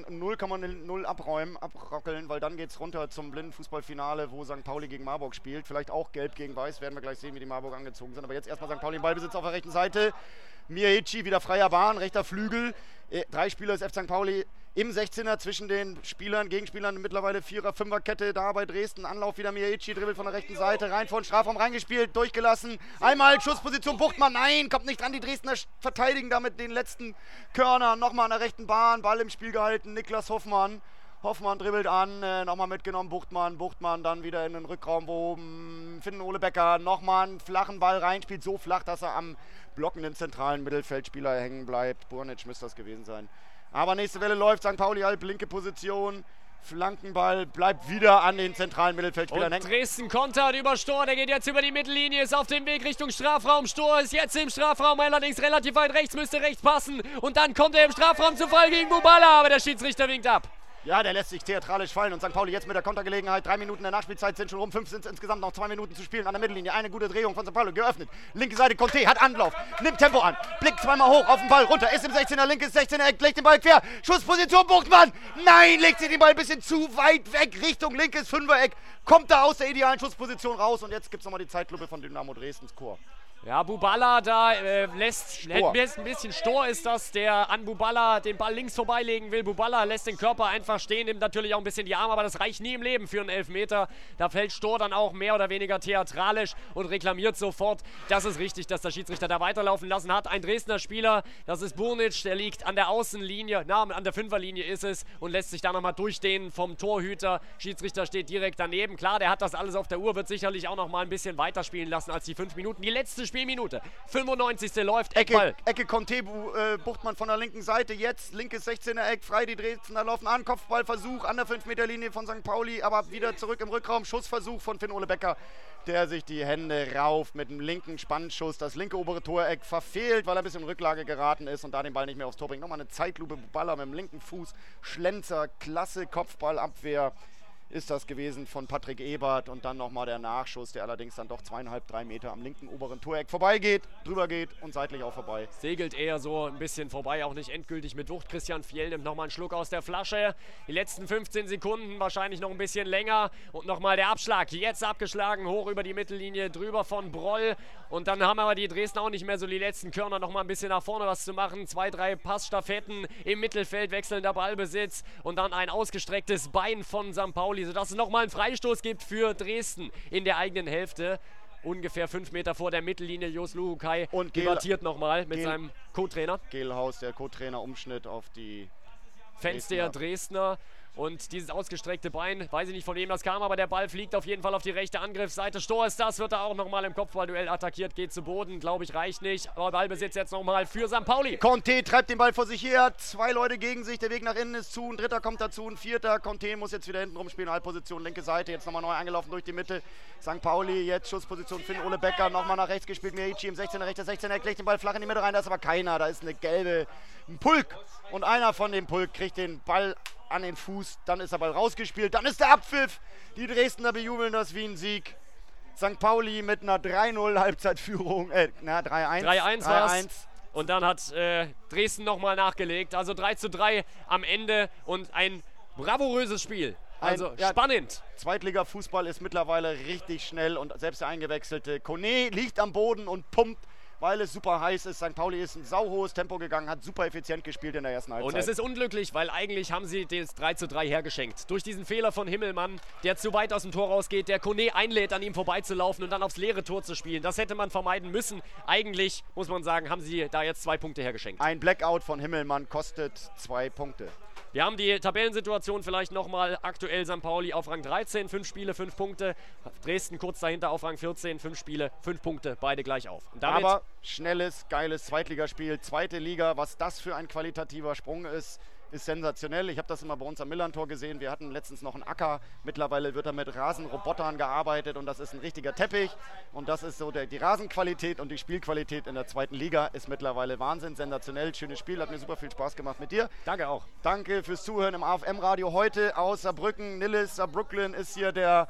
0,0 abrockeln, weil dann geht es runter zum Blindenfußballfinale, wo St. Pauli gegen Marburg spielt. Vielleicht auch gelb gegen weiß, werden wir gleich sehen, wie die Marburg angezogen sind. Aber jetzt erstmal St. Pauli im Ballbesitz auf der rechten Seite. Miyachi wieder freier Bahn, rechter Flügel. 3 Spieler des FC St. Pauli im 16er zwischen den Spielern, Gegenspielern, mittlerweile 4er, 5er-Kette da bei Dresden. Anlauf wieder Miyachi, dribbelt von der rechten Seite, rein vor den Strafraum reingespielt, durchgelassen. Einmal Schussposition, Buchtmann, nein, kommt nicht dran. Die Dresdner verteidigen damit den letzten Körner. Nochmal an der rechten Bahn, Ball im Spiel gehalten, Niklas Hoffmann. Hoffmann dribbelt an, nochmal mitgenommen, Buchtmann dann wieder in den Rückraum, wo finden Ole Becker nochmal einen flachen Ball reinspielt, so flach, dass er am blockenden zentralen Mittelfeldspieler hängen bleibt. Burnic müsste das gewesen sein. Aber nächste Welle läuft, St. Pauli halb linke Position, Flankenball bleibt wieder an den zentralen Mittelfeldspielern hängen. Dresden kontert über Stor, der geht jetzt über die Mittellinie, ist auf dem Weg Richtung Strafraum. Stor ist jetzt im Strafraum, allerdings relativ weit rechts, müsste rechts passen. Und dann kommt er im Strafraum zu Fall gegen Bubala, aber der Schiedsrichter winkt ab. Ja, der lässt sich theatralisch fallen und St. Pauli jetzt mit der Kontergelegenheit. 3 Minuten der Nachspielzeit sind schon rum, 5 sind es insgesamt, noch 2 Minuten zu spielen an der Mittellinie. Eine gute Drehung von St. Pauli, geöffnet. Linke Seite, Conte hat Anlauf, nimmt Tempo an, blickt zweimal hoch auf den Ball, runter, ist im 16er, linkes 16er Eck, legt den Ball quer. Schussposition, Buchtmann, nein, legt sie den Ball ein bisschen zu weit weg, Richtung linkes 5er Eck. Kommt da aus der idealen Schussposition raus und jetzt gibt es nochmal die Zeitlupe von Dynamo Dresdens Chor. Ja, Bubala da lässt ein bisschen Stor ist das, der an Bubala den Ball links vorbeilegen will. Bubala lässt den Körper einfach stehen, nimmt natürlich auch ein bisschen die Arme, aber das reicht nie im Leben für einen Elfmeter. Da fällt Stor dann auch mehr oder weniger theatralisch und reklamiert sofort. Das ist richtig, dass der Schiedsrichter da weiterlaufen lassen hat. Ein Dresdner Spieler, das ist Burnic, der liegt an der Außenlinie, an der Fünferlinie ist es und lässt sich da nochmal durchdehnen vom Torhüter. Schiedsrichter steht direkt daneben. Klar, der hat das alles auf der Uhr, wird sicherlich auch nochmal ein bisschen weiterspielen lassen als die 5 Minuten. Die letzte Spielminute. 95. läuft Ecke Conte, Buchtmann von der linken Seite. Jetzt linkes 16er Eck, frei. Die Dresdner laufen an. Kopfballversuch an der 5-Meter-Linie von St. Pauli. Aber wieder zurück im Rückraum. Schussversuch von Finn Ole Becker, der sich die Hände rauft mit dem linken Spannschuss. Das linke obere Toreck verfehlt, weil er ein bisschen in Rücklage geraten ist und da den Ball nicht mehr aufs Tor bringt. Nochmal eine Zeitlupe. Baller mit dem linken Fuß. Schlenzer, klasse Kopfballabwehr ist das gewesen von Patrick Ebert und dann nochmal der Nachschuss, der allerdings dann doch 2,5, 3 Meter am linken oberen Toreck vorbeigeht, drüber geht und seitlich auch vorbei. Segelt eher so ein bisschen vorbei, auch nicht endgültig mit Wucht. Christian Fjell nimmt nochmal einen Schluck aus der Flasche. Die letzten 15 Sekunden, wahrscheinlich noch ein bisschen länger und nochmal der Abschlag. Jetzt abgeschlagen, hoch über die Mittellinie, drüber von Broll und dann haben aber die Dresdner auch nicht mehr so die letzten Körner, nochmal ein bisschen nach vorne was zu machen. 2, 3 Passstaffetten im Mittelfeld, wechselnder Ballbesitz und dann ein ausgestrecktes Bein von St. Pauli, sodass es nochmal einen Freistoß gibt für Dresden in der eigenen Hälfte. Ungefähr 5 Meter vor der Mittellinie. Jos Luhukai debattiert nochmal mit seinem Co-Trainer. Gehlhaus, der Co-Trainer, Umschnitt auf die Fans der Dresdner. Und dieses ausgestreckte Bein, weiß ich nicht, von wem das kam, aber der Ball fliegt auf jeden Fall auf die rechte Angriffsseite. Stor ist das, wird er auch nochmal im Kopfballduell attackiert, geht zu Boden, glaube ich, reicht nicht. Aber Ballbesitz jetzt nochmal für St. Pauli. Conte treibt den Ball vor sich her, 2 Leute gegen sich, der Weg nach innen ist zu, ein dritter kommt dazu, ein vierter. Conte muss jetzt wieder hinten rumspielen, Halbposition, linke Seite, jetzt nochmal neu eingelaufen durch die Mitte. St. Pauli, jetzt Schussposition, Finn Ole Becker, nochmal nach rechts gespielt, Miyachi im 16er, rechter 16er, legt den Ball flach in die Mitte rein, da ist aber keiner, da ist eine gelbe, ein Pulk. Und einer von dem Pulk kriegt den Ball an den Fuß, dann ist der Ball rausgespielt, dann ist der Abpfiff. Die Dresdner bejubeln das wie ein Sieg. St. Pauli mit einer 3-0 Halbzeitführung, 3-1. 3-1 war's. Und dann hat Dresden nochmal nachgelegt. Also 3:3 am Ende und ein bravouröses Spiel. Also spannend. Zweitliga-Fußball ist mittlerweile richtig schnell und selbst der eingewechselte Kone liegt am Boden und pumpt, weil es super heiß ist. St. Pauli ist ein sauhohes Tempo gegangen, hat super effizient gespielt in der ersten Halbzeit. Und es ist unglücklich, weil eigentlich haben sie das 3:3 hergeschenkt. Durch diesen Fehler von Himmelmann, der zu weit aus dem Tor rausgeht, der Kone einlädt, an ihm vorbeizulaufen und dann aufs leere Tor zu spielen. Das hätte man vermeiden müssen. Eigentlich, muss man sagen, haben sie da jetzt 2 Punkte hergeschenkt. Ein Blackout von Himmelmann kostet 2 Punkte. Wir haben die Tabellensituation vielleicht nochmal. Aktuell St. Pauli auf Rang 13, 5 Spiele, 5 Punkte. Dresden kurz dahinter auf Rang 14, 5 Spiele, 5 Punkte, beide gleich auf. Und damit aber schnelles, geiles Zweitligaspiel, zweite Liga, was das für ein qualitativer Sprung ist sensationell. Ich habe das immer bei uns am Millantor gesehen. Wir hatten letztens noch einen Acker. Mittlerweile wird da mit Rasenrobotern gearbeitet und das ist ein richtiger Teppich. Und das ist so die Rasenqualität und die Spielqualität in der zweiten Liga ist mittlerweile Wahnsinn, sensationell. Schönes Spiel, hat mir super viel Spaß gemacht mit dir. Danke auch. Danke fürs Zuhören im AFM-Radio heute aus Saarbrücken. Nillis, Saarbrücken ist hier der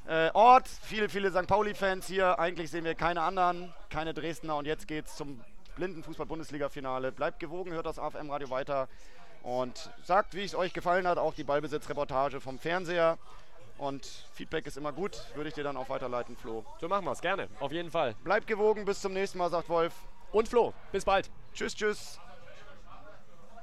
Ort. Viele St. Pauli-Fans hier. Eigentlich sehen wir keine anderen, keine Dresdner. Und jetzt geht's zum Blindenfußball-Bundesliga-Finale. Bleibt gewogen, hört das AFM-Radio weiter. Und sagt, wie es euch gefallen hat, auch die Ballbesitzreportage vom Fernseher. Und Feedback ist immer gut, würde ich dir dann auch weiterleiten, Flo. So machen wir es, gerne, auf jeden Fall. Bleibt gewogen, bis zum nächsten Mal, sagt Wolf. Und Flo, bis bald. Tschüss, tschüss.